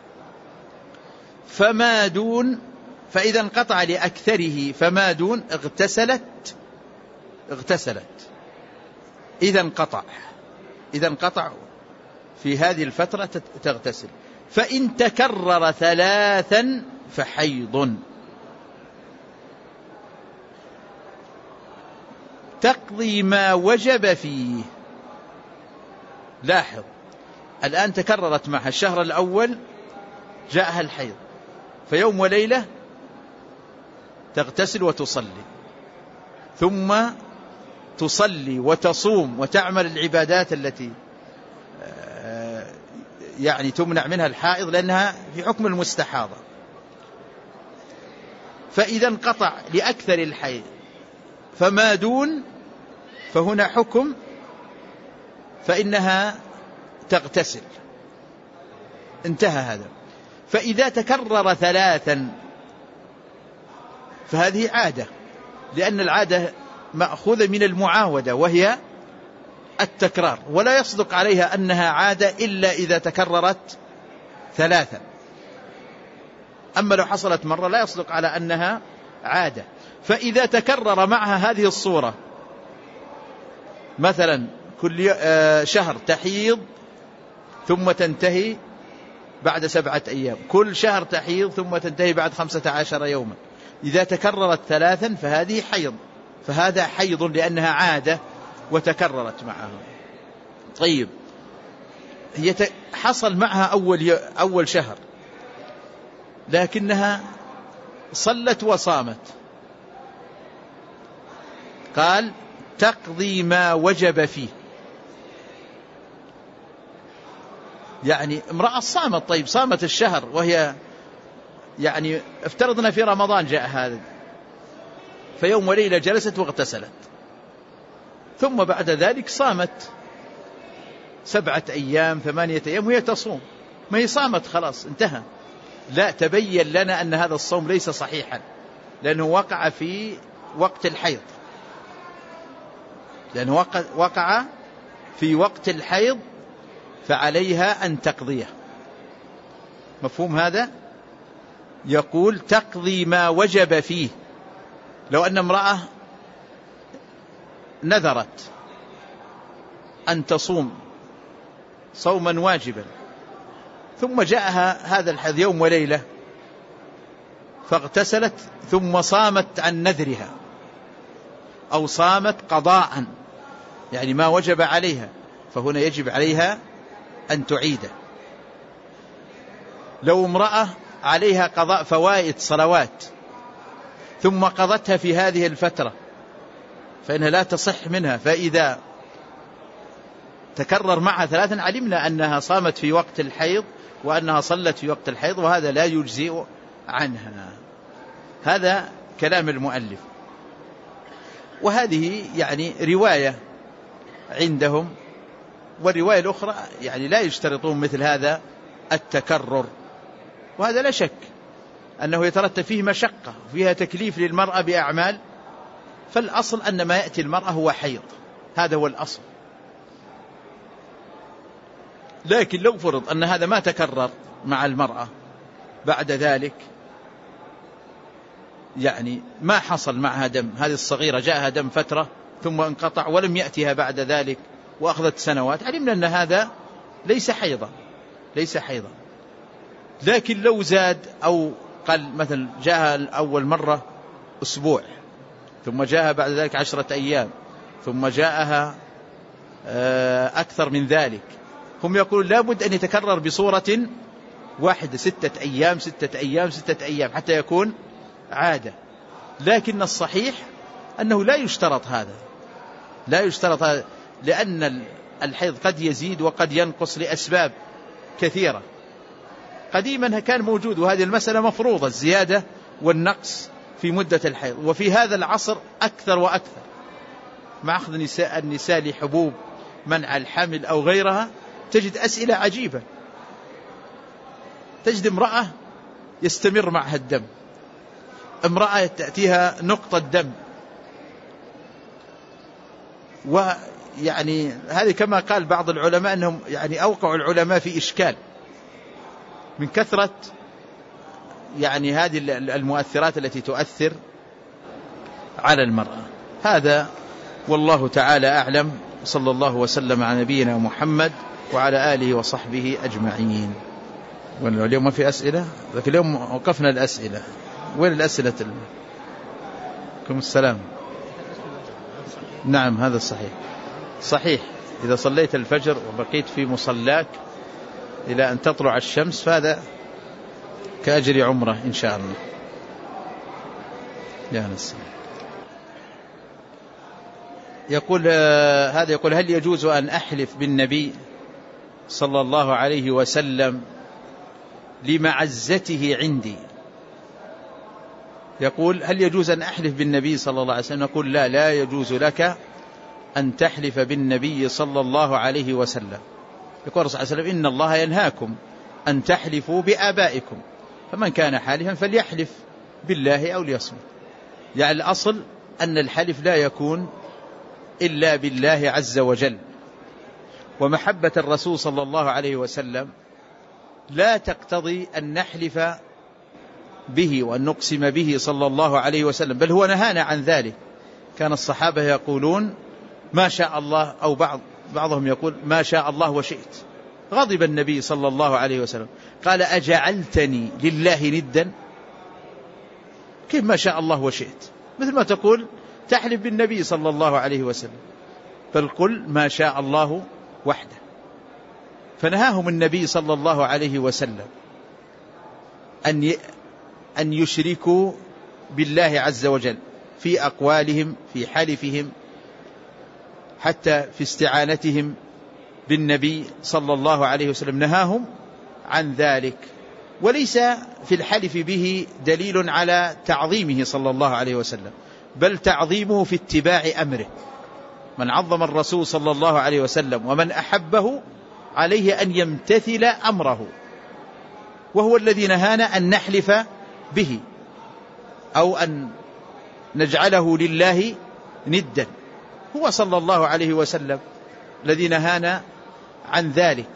فما دون، فإذا انقطع لأكثره فما دون اغتسلت. إذا انقطع في هذه الفترة تغتسل. فإن تكرر 3 فحيض، تقضي ما وجب فيه. لاحظ الآن تكررت معها الشهر الأول جاءها الحيض، فيوم وليلة تغتسل وتصلي، ثم تصلي وتصوم وتعمل العبادات التي يعني تمنع منها الحائض لأنها في حكم المستحاضة. فإذا انقطع لأكثر الحيض فما دون، فهنا حكم، فإنها تغتسل، انتهى هذا. فإذا تكرر 3 فهذه عادة، لأن العادة مأخوذة من المعاودة وهي التكرار، ولا يصدق عليها أنها عادة إلا إذا تكررت 3. أما لو حصلت مرة لا يصدق على أنها عادة. فإذا تكرر معها هذه الصورة، مثلا كل شهر تحيض ثم تنتهي بعد 7 أيام، كل شهر تحيض ثم تنتهي بعد 15 يوما، إذا تكررت 3 فهذه حيض، فهذا حيض لأنها عادة وتكررت معها. طيب، هي حصل معها أول شهر لكنها صلت وصامت، قال تقضي ما وجب فيه. يعني امرأة صامت، طيب صامت الشهر وهي يعني افترضنا في رمضان جاء هذا، فيوم وليلة جلست واغتسلت، ثم بعد ذلك صامت 7 أيام 8 أيام وهي تصوم، ما هي صامت خلاص انتهى. لا، تبين لنا أن هذا الصوم ليس صحيحا، لأنه وقع في وقت الحيض، لأنه وقع في وقت الحيض، فعليها أن تقضيه. مفهوم هذا؟ يقول تقضي ما وجب فيه. لو أن امرأة نذرت أن تصوم صوما واجبا، ثم جاءها هذا الحيض يوم وليلة فاغتسلت ثم صامت عن نذرها، أو صامت قضاء يعني ما وجب عليها، فهنا يجب عليها أن تعيده. لو امرأة عليها قضاء فوائد صلوات ثم قضتها في هذه الفترة فإنها لا تصح منها، فإذا تكرر معها 3 علمنا أنها صامت في وقت الحيض وأنها صلت في وقت الحيض، وهذا لا يجزئ عنها. هذا كلام المؤلف. وهذه يعني رواية عندهم، والرواية الأخرى يعني لا يشترطون مثل هذا التكرر، وهذا لا شك أنه يترتب فيه مشقة وفيها تكليف للمرأة بأعمال، فالأصل أن ما يأتي المرأة هو حيض، هذا هو الأصل. لكن لو فرض أن هذا ما تكرر مع المرأة بعد ذلك، يعني ما حصل معها دم، هذه الصغيرة جاءها دم فترة ثم انقطع ولم يأتيها بعد ذلك وأخذت سنوات، علمنا أن هذا ليس حيضا. لكن لو زاد أو قل، مثل جاءها الأول مرة أسبوع، ثم جاءها بعد ذلك 10 أيام، ثم جاءها أكثر من ذلك، هم يقولون لابد أن يتكرر بصورة واحدة 6 أيام 6 أيام 6 أيام حتى يكون عادة. لكن الصحيح أنه لا يشترط هذا، لأن الحيض قد يزيد وقد ينقص لأسباب كثيرة. قديما كان موجود، وهذه المسألة مفروضة، الزيادة والنقص في مدة الحيض، وفي هذا العصر أكثر وأكثر، مع أخذ النساء لحبوب منع الحمل أو غيرها، تجد أسئلة عجيبة. تجد امرأة يستمر معها الدم، امرأة تأتيها نقطة دم يعني هذه كما قال بعض العلماء أنهم يعني أوقعوا العلماء في إشكال من كثرة يعني هذه المؤثرات التي تؤثر على المرأة. هذا والله تعالى أعلم. صلى الله وسلم على نبينا محمد وعلى آله وصحبه أجمعين. واليوم ما في أسئلة، لكن اليوم وقفنا الأسئلة. وين الأسئلة؟ عليكم السلام. نعم هذا صحيح. صحيح إذا صليت الفجر وبقيت في مصلاك إلى أن تطلع الشمس فهذا كأجر عمره إن شاء الله. يا نسي. يقول هذا يقول هل يجوز أن أحلف بالنبي صلى الله عليه وسلم لمعزته عندي؟ يقول هل يجوز أن أحلف بالنبي صلى الله عليه وسلم؟ نقول لا يجوز لك أن تحلف بالنبي صلى الله عليه وسلم. يقول صلى الله عليه وسلم إن الله ينهاكم أن تحلفوا بآبائكم، فمن كان حالفا فليحلف بالله أو ليصمت. يعني الأصل أن الحلف لا يكون إلا بالله عز وجل، ومحبة الرسول صلى الله عليه وسلم لا تقتضي أن نحلف به وأن نقسم به صلى الله عليه وسلم، بل هو نهانا عن ذلك. كان الصحابة يقولون ما شاء الله، أو بعضهم يقول ما شاء الله وشئت. غضب النبي صلى الله عليه وسلم قال أجعلتني لله ندا؟ كيف ما شاء الله وشئت؟ مثل ما تقول تحلف بالنبي صلى الله عليه وسلم، بل قل ما شاء الله وحده. فنهاهم النبي صلى الله عليه وسلم أن يشركوا بالله عز وجل في أقوالهم، في حلفهم، حتى في استعانتهم بالنبي صلى الله عليه وسلم نهاهم عن ذلك. وليس في الحلف به دليل على تعظيمه صلى الله عليه وسلم، بل تعظيمه في اتباع أمره. من عظم الرسول صلى الله عليه وسلم ومن أحبه عليه أن يمتثل أمره، وهو الذي نهانا أن نحلف به أو أن نجعله لله ندا. هو صلى الله عليه وسلم الذي نهانا عن ذلك.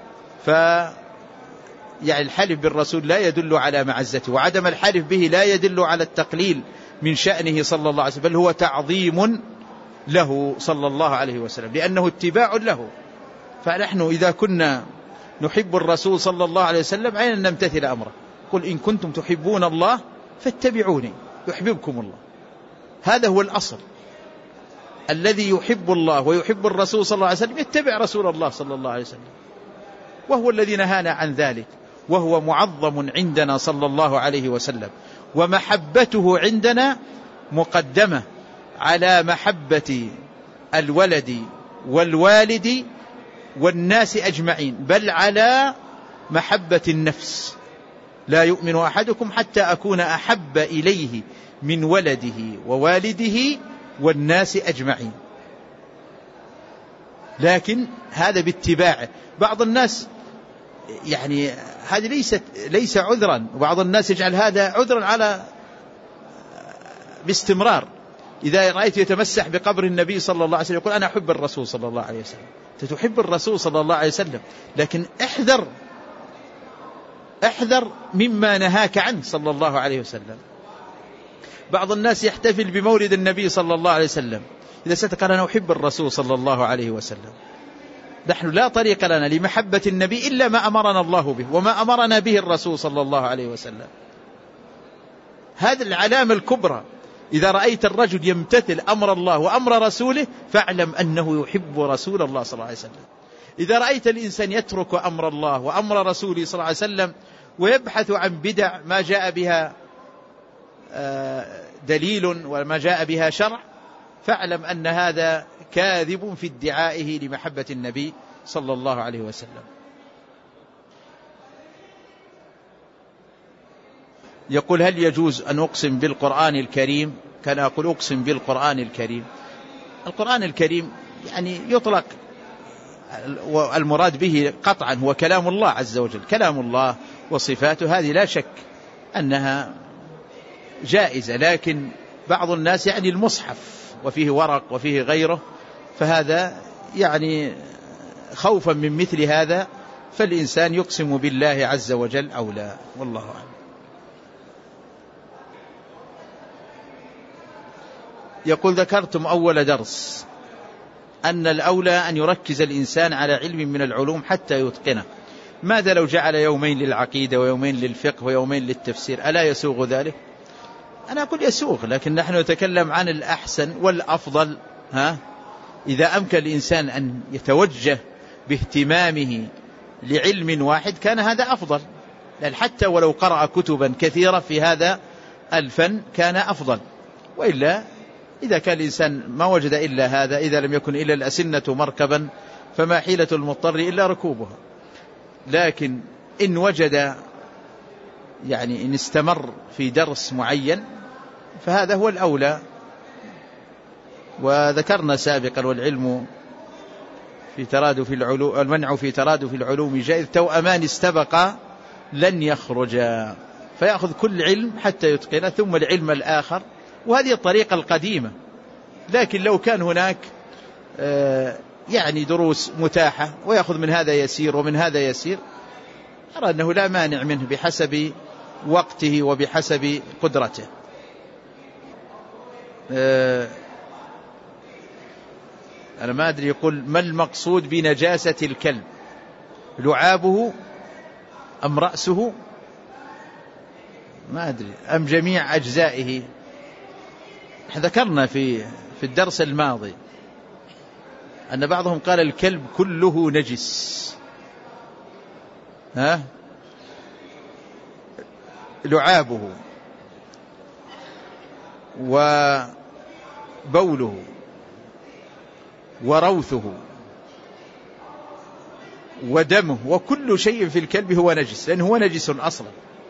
يعني الحلف بالرسول لا يدل على معزته، وعدم الحلف به لا يدل على التقليل من شأنه صلى الله عليه وسلم، بل هو تعظيم له صلى الله عليه وسلم، لأنه اتباع له. فنحن إذا كنا نحب الرسول صلى الله عليه وسلم علينا أن نمتثل أمره. قل إن كنتم تحبون الله فاتبعوني يحببكم الله. هذا هو الأصل. الذي يحب الله ويحب الرسول صلى الله عليه وسلم يتبع رسول الله صلى الله عليه وسلم، وهو الذي نهانا عن ذلك، وهو معظم عندنا صلى الله عليه وسلم، ومحبته عندنا مقدمة على محبة الولد والوالد والناس أجمعين، بل على محبة النفس. لا يؤمن أحدكم حتى أكون أحب إليه من ولده ووالده والناس أجمعين. لكن هذا باتباعه. بعض الناس يعني هذا ليس عذرا، وبعض الناس يجعل هذا عذرا على باستمرار. إذا رأيت يتمسح بقبر النبي صلى الله عليه وسلم يقول أنا أحب الرسول صلى الله عليه وسلم. تحب الرسول صلى الله عليه وسلم، لكن احذر مما نهاك عنه صلى الله عليه وسلم. بعض الناس يحتفل بمولد النبي صلى الله عليه وسلم، إذا سألت قال أنا أحب الرسول صلى الله عليه وسلم. نحن لا طريق لنا لمحبة النبي إلا ما أمرنا الله به وما أمرنا به الرسول صلى الله عليه وسلم. هذه العلامة الكبرى. إذا رأيت الرجل يمتثل أمر الله وأمر رسوله فاعلم أنه يحب رسول الله صلى الله عليه وسلم. إذا رأيت الإنسان يترك أمر الله وأمر رسوله صلى الله عليه وسلم ويبحث عن بدع ما جاء بها دليل وما جاء بها شرع، فاعلم أن هذا كاذب في ادعائه لمحبة النبي صلى الله عليه وسلم. يقول هل يجوز أن أقسم بالقرآن الكريم؟ كان أقول أقسم بالقرآن الكريم. القرآن الكريم يعني يطلق والمراد به قطعا هو كلام الله عز وجل، كلام الله وصفاته، هذه لا شك أنها جائزة. لكن بعض الناس يعني المصحف وفيه ورق وفيه غيره، فهذا يعني خوفا من مثل هذا فالإنسان يقسم بالله عز وجل أو لا، والله أعلم. يقول ذكرتم أول درس أن الأولى أن يركز الإنسان على علم من العلوم حتى يتقنه، ماذا لو جعل يومين للعقيدة ويومين للفقه ويومين للتفسير، ألا يسوغ ذلك؟ أنا أقول يسوغ، لكن نحن نتكلم عن الأحسن والأفضل. إذا أمكن الإنسان أن يتوجه باهتمامه لعلم واحد كان هذا أفضل، لأن حتى ولو قرأ كتبا كثيرة في هذا الفن كان أفضل. وإلا إذا كان الإنسان ما وجد إلا هذا، إذا لم يكن إلا الأسنة مركبا فما حيلة المضطر إلا ركوبها. لكن إن وجد يعني إن استمر في درس معين فهذا هو الأولى. وذكرنا سابقا والعلم في ترادف العلوم، المنع في ترادف العلوم جائز، توأمان استبقا لن يخرجا، فيأخذ كل علم حتى يتقنه ثم العلم الآخر، وهذه الطريقة القديمة. لكن لو كان هناك يعني دروس متاحة ويأخذ من هذا يسير ومن هذا يسير، أرى أنه لا مانع منه بحسب وقته وبحسب قدرته. أنا ما أدري، يقول ما المقصود بنجاسة الكلب؟ لعابه أم رأسه؟ ما أدري، أم جميع أجزائه؟ ذكرنا في الدرس الماضي أن بعضهم قال الكلب كله نجس. لعابه وبوله وروثه ودمه وكل شيء في الكلب هو نجس، لأنه هو نجس أصلا،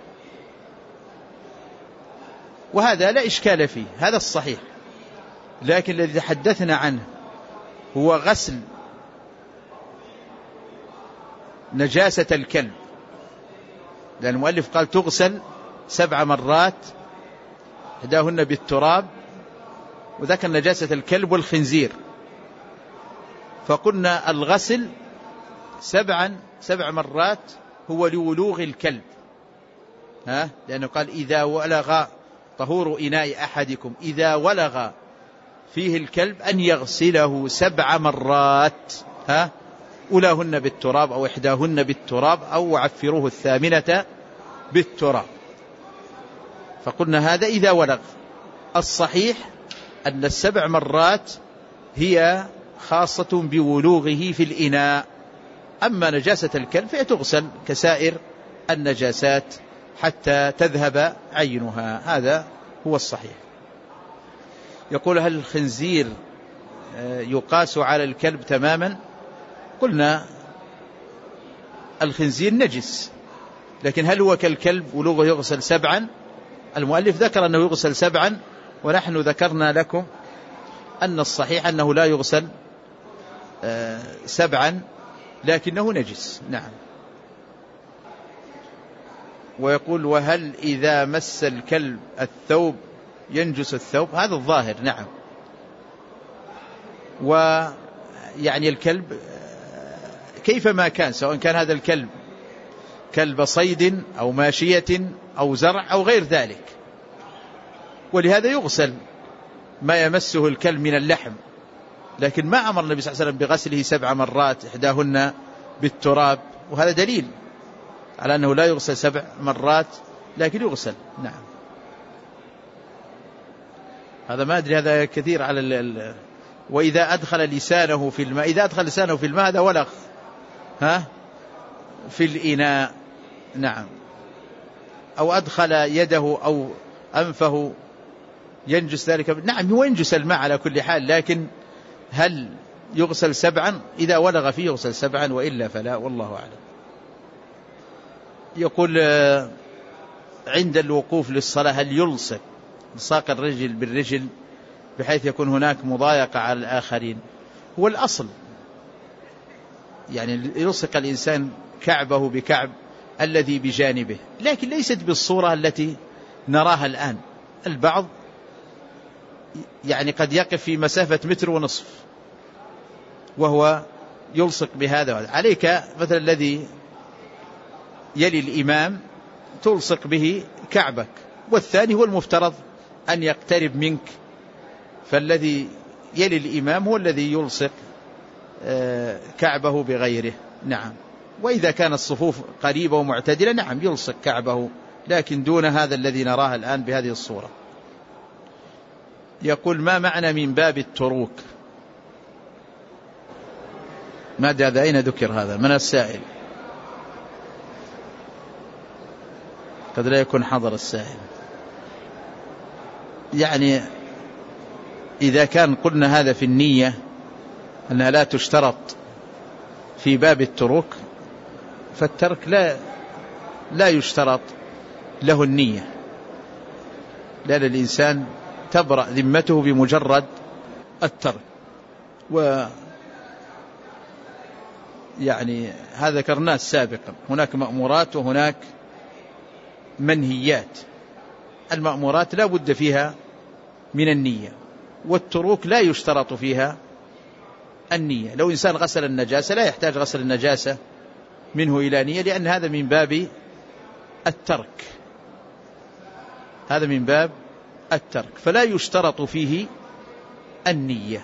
وهذا لا إشكال فيه، هذا الصحيح. لكن الذي تحدثنا عنه هو غسل نجاسة الكلب، لأن المؤلف قال تغسل 7 مرات إحداهن بالتراب، وذكر نجاسة الكلب والخنزير، فقلنا الغسل 7 مرات هو لولوغ الكلب، لأنه قال إذا ولغ طهور إناء أحدكم إذا ولغ فيه الكلب أن يغسله 7 مرات، أولاهن بالتراب أو إحداهن بالتراب أو عفروه 8 بالتراب. فقلنا هذا إذا ولغ. الصحيح أن 7 مرات هي خاصة بولوغه في الإناء، أما نجاسة الكلب فهي تغسل كسائر النجاسات حتى تذهب عينها، هذا هو الصحيح. يقول هل الخنزير يقاس على الكلب تماما؟ قلنا الخنزير نجس، لكن هل هو كالكلب ولوغه يغسل 7؟ المؤلف ذكر أنه يغسل 7، ونحن ذكرنا لكم أن الصحيح أنه لا يغسل 7 لكنه نجس. نعم. ويقول وهل إذا مس الكلب الثوب ينجس الثوب؟ هذا الظاهر. نعم. ويعني الكلب كيفما كان، سواء كان هذا الكلب كلب صيد أو ماشية أو زرع أو غير ذلك، ولهذا يغسل ما يمسه الكلب من اللحم، لكن ما أمر النبي صلى الله عليه وسلم بغسله 7 مرات إحداهن بالتراب، وهذا دليل على أنه لا يغسل 7 مرات لكن يغسل. نعم. هذا ما أدري، هذا كثير على وإذا أدخل لسانه في الماء، إذا أدخل لسانه في الماء هذا ولغ في الإناء. نعم. أو أدخل يده أو أنفه ينجس ذلك. نعم هو ينجس الماء على كل حال، لكن هل يغسل 7؟ إذا ولغ فيه يغسل 7، وإلا فلا، والله أعلم. يقول عند الوقوف للصلاة هل يلصق لصاق الرجل بالرجل بحيث يكون هناك مضايقة على الآخرين؟ هو الأصل يعني يلصق الإنسان كعبه بكعب الذي بجانبه، لكن ليست بالصورة التي نراها الآن. البعض يعني قد يقف في مسافة 1.5 متر وهو يلصق بهذا. عليك مثلا الذي يلي الإمام تلصق به كعبك، والثاني هو المفترض أن يقترب منك، فالذي يلي الإمام هو الذي يلصق كعبه بغيره. نعم. وإذا كان الصفوف قريبة ومعتدلة نعم يلصق كعبه، لكن دون هذا الذي نراه الآن بهذه الصورة. يقول: ما معنى من باب التروك؟ ماذا أين ذكر هذا؟ من السائل؟ قد لا يكون حضر السائل. يعني إذا كان قلنا هذا في النية أنها لا تشترط في باب التروك، فالترك لا يشترط له النية، لأن الإنسان تبرأ ذمته بمجرد الترك. يعني هذا ذكرناه سابقا، هناك مأمورات وهناك منهيات. المأمورات لا بد فيها من النية، والتروك لا يشترط فيها النية. لو إنسان غسل النجاسة لا يحتاج غسل النجاسة منه إلى نية، لأن هذا من باب الترك، هذا من باب الترك، فلا يشترط فيه النية،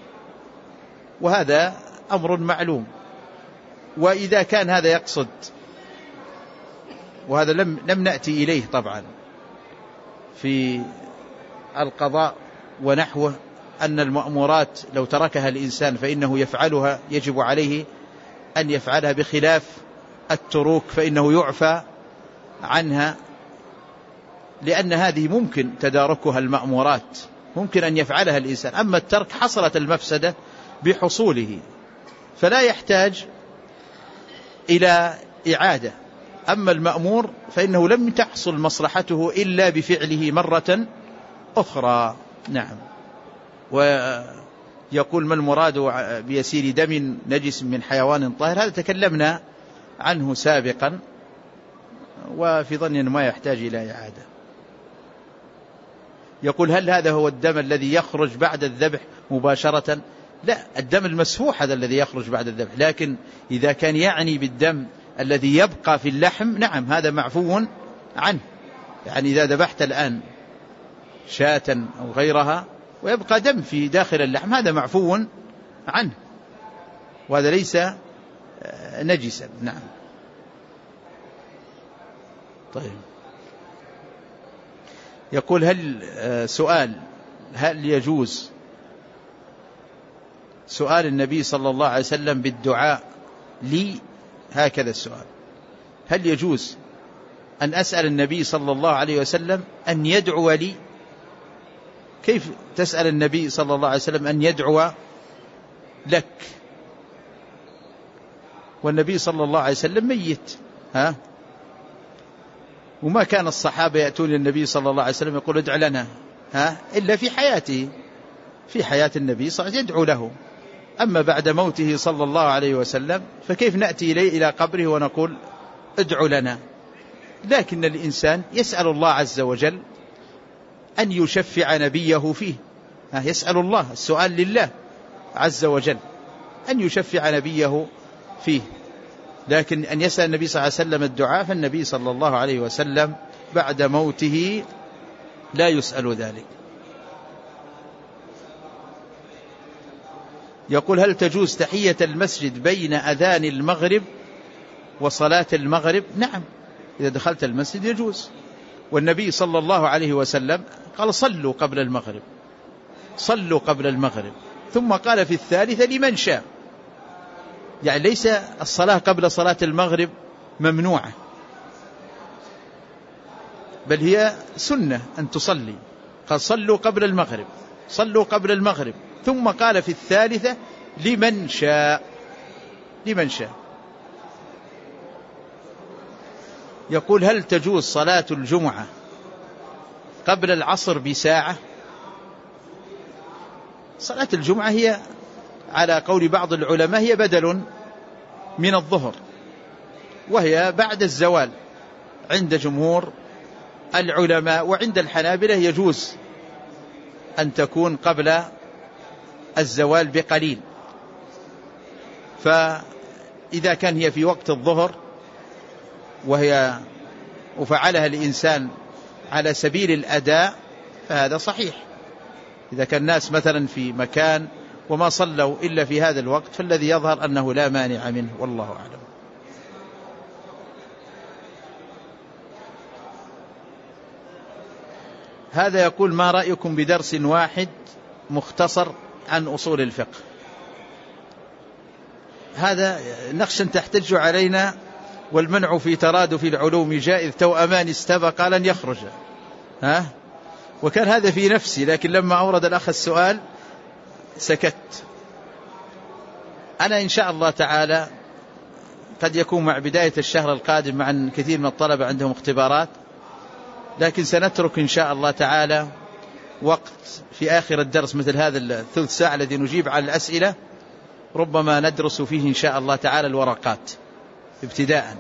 وهذا أمر معلوم. وإذا كان هذا يقصد، وهذا لم نأتي إليه طبعا في القضاء ونحوه، أن المأمورات لو تركها الإنسان فإنه يفعلها، يجب عليه أن يفعلها، بخلاف التروك فإنه يعفى عنها، لأن هذه ممكن تداركها المأمورات، ممكن أن يفعلها الإنسان. أما الترك حصلت المفسدة بحصوله فلا يحتاج إلى إعادة. أما المأمور فإنه لم تحصل مصلحته إلا بفعله مرة أخرى. نعم. ويقول: ما المراد بيسير دم نجس من حيوان طاهر؟ هذا تكلمنا عنه سابقا، وفي ظني أنه ما يحتاج إلى إعادة. يقول: هل هذا هو الدم الذي يخرج بعد الذبح مباشرة؟ لا، الدم المسفوح هذا الذي يخرج بعد الذبح، لكن إذا كان يعني بالدم الذي يبقى في اللحم نعم هذا معفو عنه. يعني إذا ذبحت الآن شاة أو غيرها ويبقى دم في داخل اللحم هذا معفو عنه، وهذا ليس نجسا. نعم. طيب. يقول: هل يجوز سؤال النبي صلى الله عليه وسلم بالدعاء لي؟ هكذا السؤال: هل يجوز أن أسأل النبي صلى الله عليه وسلم أن يدعو لي؟ كيف تسأل النبي صلى الله عليه وسلم أن يدعو لك والنبي صلى الله عليه وسلم ميت؟ وما كان الصحابة يأتون النبي صلى الله عليه وسلم يقول: ادع لنا، إلا في حياته، في حياة النبي صلى الله عليه وسلم يدعو له. أما بعد موته صلى الله عليه وسلم فكيف نأتي إلى قبره ونقول ادعو لنا؟ لكن الإنسان يسأل الله عز وجل أن يشفع نبيه فيه، يسأل الله، السؤال لله عز وجل أن يشفع نبيه فيه. لكن أن يسأل النبي صلى الله عليه وسلم الدعاء، فالنبي صلى الله عليه وسلم بعد موته لا يسأل ذلك. يقول: هل تجوز تحية المسجد بين أذان المغرب وصلاة المغرب؟ نعم، إذا دخلت المسجد يجوز. والنبي صلى الله عليه وسلم قال: صلوا قبل المغرب، صلوا قبل المغرب، ثم قال في الثالثة لمن شاء. يعني ليس الصلاة قبل صلاة المغرب ممنوعة، بل هي سنة أن تصلي. قال: صلوا قبل المغرب، صلوا قبل المغرب، ثم قال في الثالثة لمن شاء، لمن شاء. يقول: هل تجوز صلاة الجمعة قبل العصر بساعة؟ صلاة الجمعة هي على قول بعض العلماء هي بدل من الظهر، وهي بعد الزوال عند جمهور العلماء، وعند الحنابلة يجوز أن تكون قبل الزوال بقليل. فإذا كان هي في وقت الظهر وفعلها الإنسان على سبيل الأداء فهذا صحيح. إذا كان الناس مثلا في مكان وما صلوا إلا في هذا الوقت فالذي يظهر أنه لا مانع منه، والله أعلم. هذا يقول: ما رأيكم بدرس واحد مختصر عن أصول الفقه؟ هذا نخشى أن تحتج علينا، والمنع في ترادف العلوم جائز، توأمان استبقى لن يخرج. وكان هذا في نفسي، لكن لما أورد الأخ السؤال سكت. أنا إن شاء الله تعالى قد يكون مع بداية الشهر القادم، مع كثير من الطلبة عندهم اختبارات، لكن سنترك إن شاء الله تعالى وقت في آخر الدرس مثل هذا الثلث ساعة الذي نجيب على الأسئلة، ربما ندرس فيه إن شاء الله تعالى الورقات ابتداء،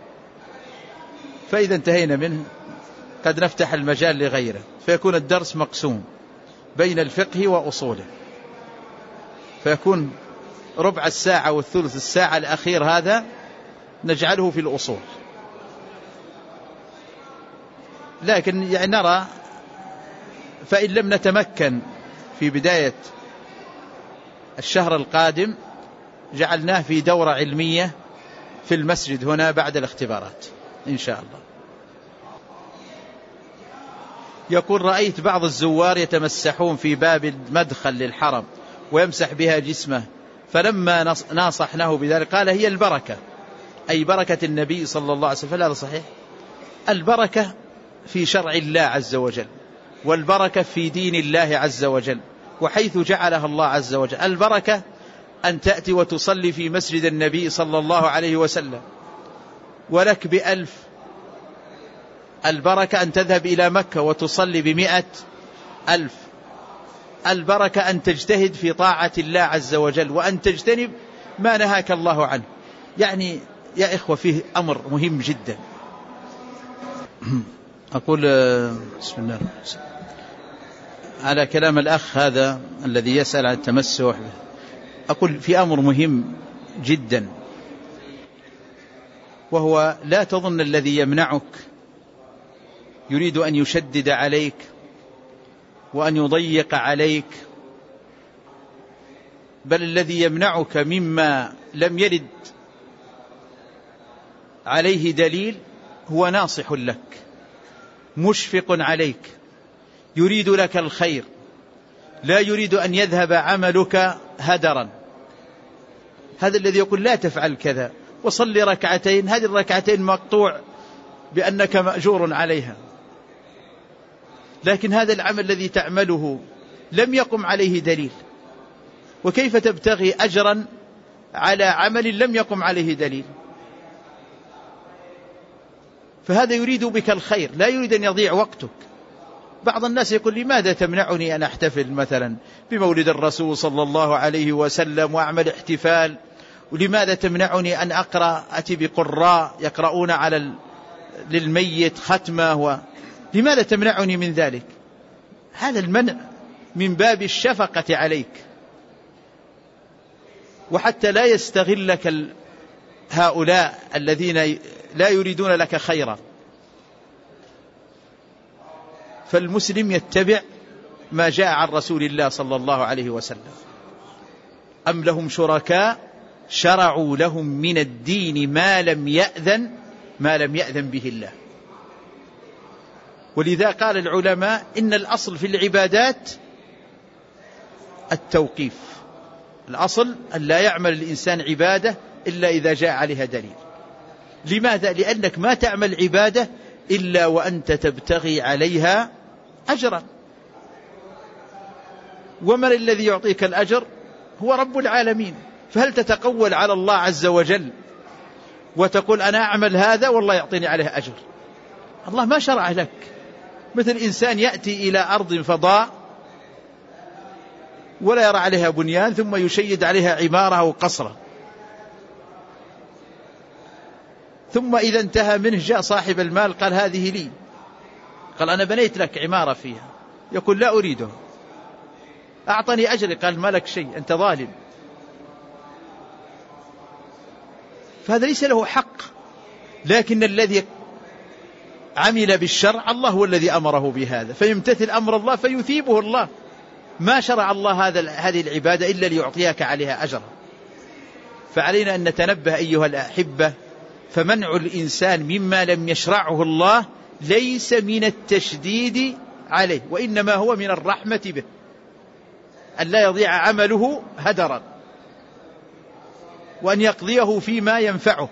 فإذا انتهينا منه قد نفتح المجال لغيره، فيكون الدرس مقسوم بين الفقه وأصوله، فيكون ربع الساعة والثلث الساعة الأخير هذا نجعله في الأصول. لكن يعني نرى، فإن لم نتمكن في بداية الشهر القادم جعلناه في دورة علمية في المسجد هنا بعد الاختبارات إن شاء الله. يقول: رأيت بعض الزوار يتمسحون في باب المدخل للحرم ويمسح بها جسمه، فلما ناصحناه بذلك قال: هي البركة، أي بركة النبي صلى الله عليه وسلم. هذا صحيح. البركة في شرع الله عز وجل، والبركة في دين الله عز وجل، وحيث جعلها الله عز وجل. البركة أن تأتي وتصلي في مسجد النبي صلى الله عليه وسلم ولك ب1000. البركة أن تذهب إلى مكة وتصلي ب100,000. البركة أن تجتهد في طاعة الله عز وجل وأن تجتنب ما نهاك الله عنه. يعني يا إخوة فيه أمر مهم جدا. أقول بسم الله على كلام الأخ هذا الذي يسأل عن التمسح، أقول في أمر مهم جدا، وهو لا تظن الذي يمنعك يريد أن يشدد عليك وأن يضيق عليك، بل الذي يمنعك مما لم يرد عليه دليل هو ناصح لك، مشفق عليك، يريد لك الخير، لا يريد أن يذهب عملك هدرا. هذا الذي يقول لا تفعل كذا وصلي ركعتين، هذه الركعتين مقطوع بأنك مأجور عليها، لكن هذا العمل الذي تعمله لم يقم عليه دليل، وكيف تبتغي أجرا على عمل لم يقم عليه دليل؟ فهذا يريد بك الخير، لا يريد أن يضيع وقتك. بعض الناس يقول: لماذا تمنعني أن أحتفل مثلا بمولد الرسول صلى الله عليه وسلم وأعمل احتفال، ولماذا تمنعني أن أقرأ، أتي بقراء يقرؤون على للميت ختمة، لماذا تمنعني من ذلك؟ هذا المنع من باب الشفقة عليك، وحتى لا يستغلك هؤلاء الذين لا يريدون لك خيرا. فالمسلم يتبع ما جاء عن رسول الله صلى الله عليه وسلم. أم لهم شركاء شرعوا لهم من الدين ما لم يأذن به الله. ولذا قال العلماء إن الأصل في العبادات التوقيف. الأصل أن لا يعمل الإنسان عبادة إلا إذا جاء عليها دليل. لماذا؟ لأنك ما تعمل عبادة إلا وأنت تبتغي عليها أجرا، ومن الذي يعطيك الأجر؟ هو رب العالمين. فهل تتقول على الله عز وجل وتقول أنا أعمل هذا والله يعطيني عليه أجر؟ الله ما شرع لك. مثل إنسان يأتي إلى أرض فضاء ولا يرى عليها بنيان ثم يشيد عليها عمارة أو قصرة، ثم إذا انتهى منه جاء صاحب المال قال هذه لي، قال أنا بنيت لك عمارة فيها، يقول لا أريده، أعطني أجري، قال ما لك شيء، أنت ظالم. فهذا ليس له حق. لكن الذي عمل بالشرع الله هو الذي أمره بهذا، فيمتثل أمر الله فيثيبه الله. ما شرع الله هذه العبادة إلا ليعطيك عليها أجرا. فعلينا أن نتنبه أيها الأحبة، فمنع الإنسان مما لم يشرعه الله ليس من التشديد عليه، وإنما هو من الرحمة به، أن لا يضيع عمله هدرا، وأن يقضيه فيما ينفعه.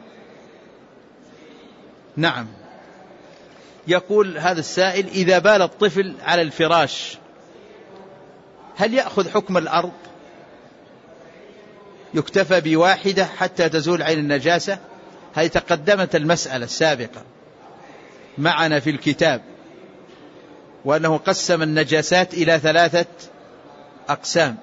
نعم. يقول هذا السائل: إذا بال الطفل على الفراش هل يأخذ حكم الأرض؟ يكتفى بواحدة حتى تزول عين النجاسة؟ هذه تقدمت المسألة السابقة معنا في الكتاب، وأنه قسم النجاسات إلى 3 أقسام: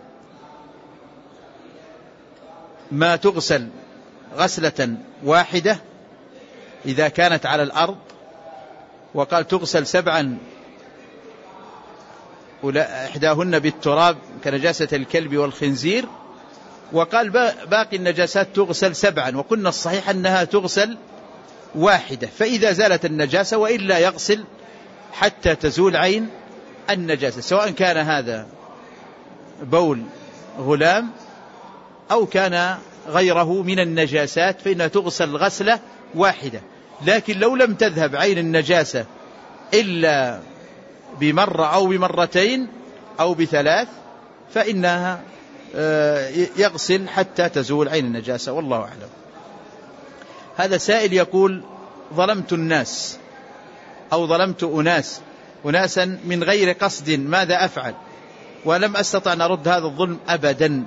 ما تغسل غسلة واحدة إذا كانت على الأرض، وقال تغسل 7 إحداهن بالتراب كنجاسة الكلب والخنزير، وقال باقي النجاسات تغسل 7، وقلنا الصحيح أنها تغسل واحدة، فإذا زالت النجاسة، وإلا يغسل حتى تزول عين النجاسة، سواء كان هذا بول غلام أو كان غيره من النجاسات، فإنها تغسل غسلة واحدة. لكن لو لم تذهب عين النجاسة إلا بمرة أو بمرتين أو ب3، فإنها يغسل حتى تزول عين النجاسة، والله أعلم. هذا سائل يقول: ظلمت الناس أو ظلمت أناسا من غير قصد، ماذا أفعل؟ ولم أستطع أن أرد هذا الظلم أبدا.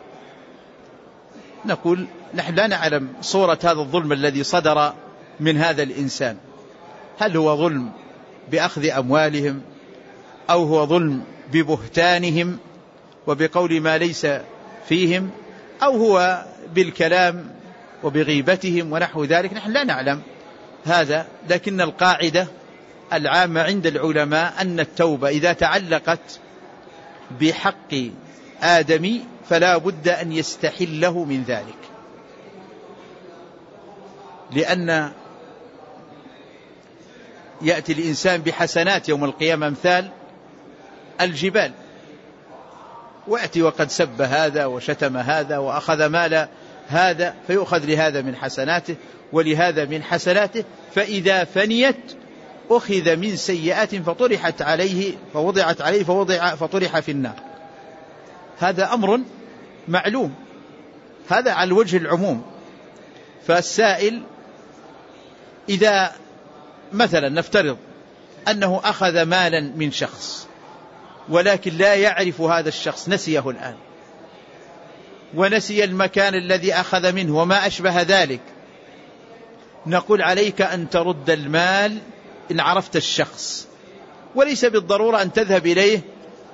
نقول: نحن لا نعلم صورة هذا الظلم الذي صدر من هذا الإنسان، هل هو ظلم بأخذ أموالهم، أو هو ظلم ببهتانهم وبقول ما ليس فيهم، أو هو بالكلام وبغيبتهم ونحو ذلك، نحن لا نعلم هذا. لكن القاعدة العامة عند العلماء أن التوبة إذا تعلقت بحق آدمي فلا بد أن يستحله من ذلك، لأن يأتي الإنسان بحسنات يوم القيامة أمثال الجبال، ويأتي وقد سب هذا وشتم هذا وأخذ مال هذا، فيؤخذ لهذا من حسناته ولهذا من حسناته، فإذا فنيت أخذ من سيئات فطرحت عليه فطرح في النار. هذا أمر معلوم، هذا على وجه العموم. فالسائل إذا مثلا نفترض أنه أخذ مالا من شخص، ولكن لا يعرف هذا الشخص، نسيه الآن ونسي المكان الذي أخذ منه وما أشبه ذلك، نقول: عليك أن ترد المال إن عرفت الشخص، وليس بالضرورة أن تذهب إليه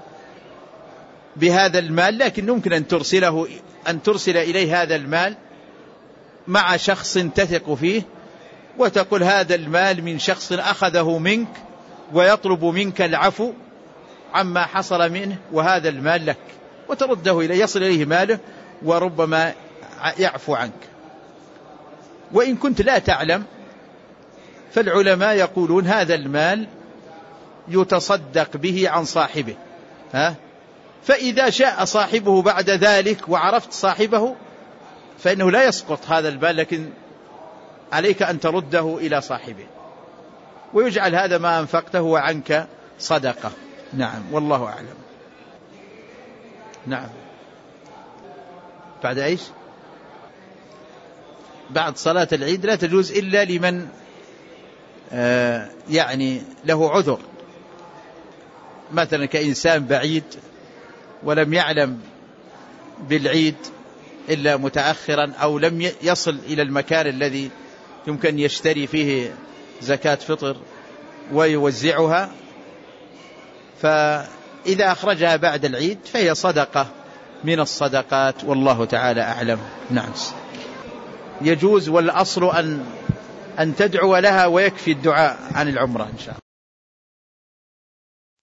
بهذا المال، لكن يمكن أن ترسل إليه هذا المال مع شخص تثق فيه، وتقول: هذا المال من شخص أخذه منك ويطلب منك العفو عما حصل منه، وهذا المال لك، وترده إليه، يصل إليه ماله وربما يعفو عنك. وإن كنت لا تعلم، فالعلماء يقولون هذا المال يتصدق به عن صاحبه، فإذا شاء صاحبه بعد ذلك وعرفت صاحبه فإنه لا يسقط هذا المال، لكن عليك أن ترده إلى صاحبه، ويجعل هذا ما أنفقته وعنك صدقة. نعم، والله أعلم. نعم. بعد إيش؟ بعد صلاة العيد لا تجوز إلا لمن يعني له عذر، مثلا كإنسان بعيد ولم يعلم بالعيد إلا متأخرا، أو لم يصل إلى المكان الذي يمكن يشتري فيه زكاة فطر ويوزعها، فإذا أخرجها بعد العيد فهي صدقة من الصدقات، والله تعالى أعلم. نعم، يجوز، والأصل أن تدعو لها ويكفي الدعاء عن العمرة إن شاء الله.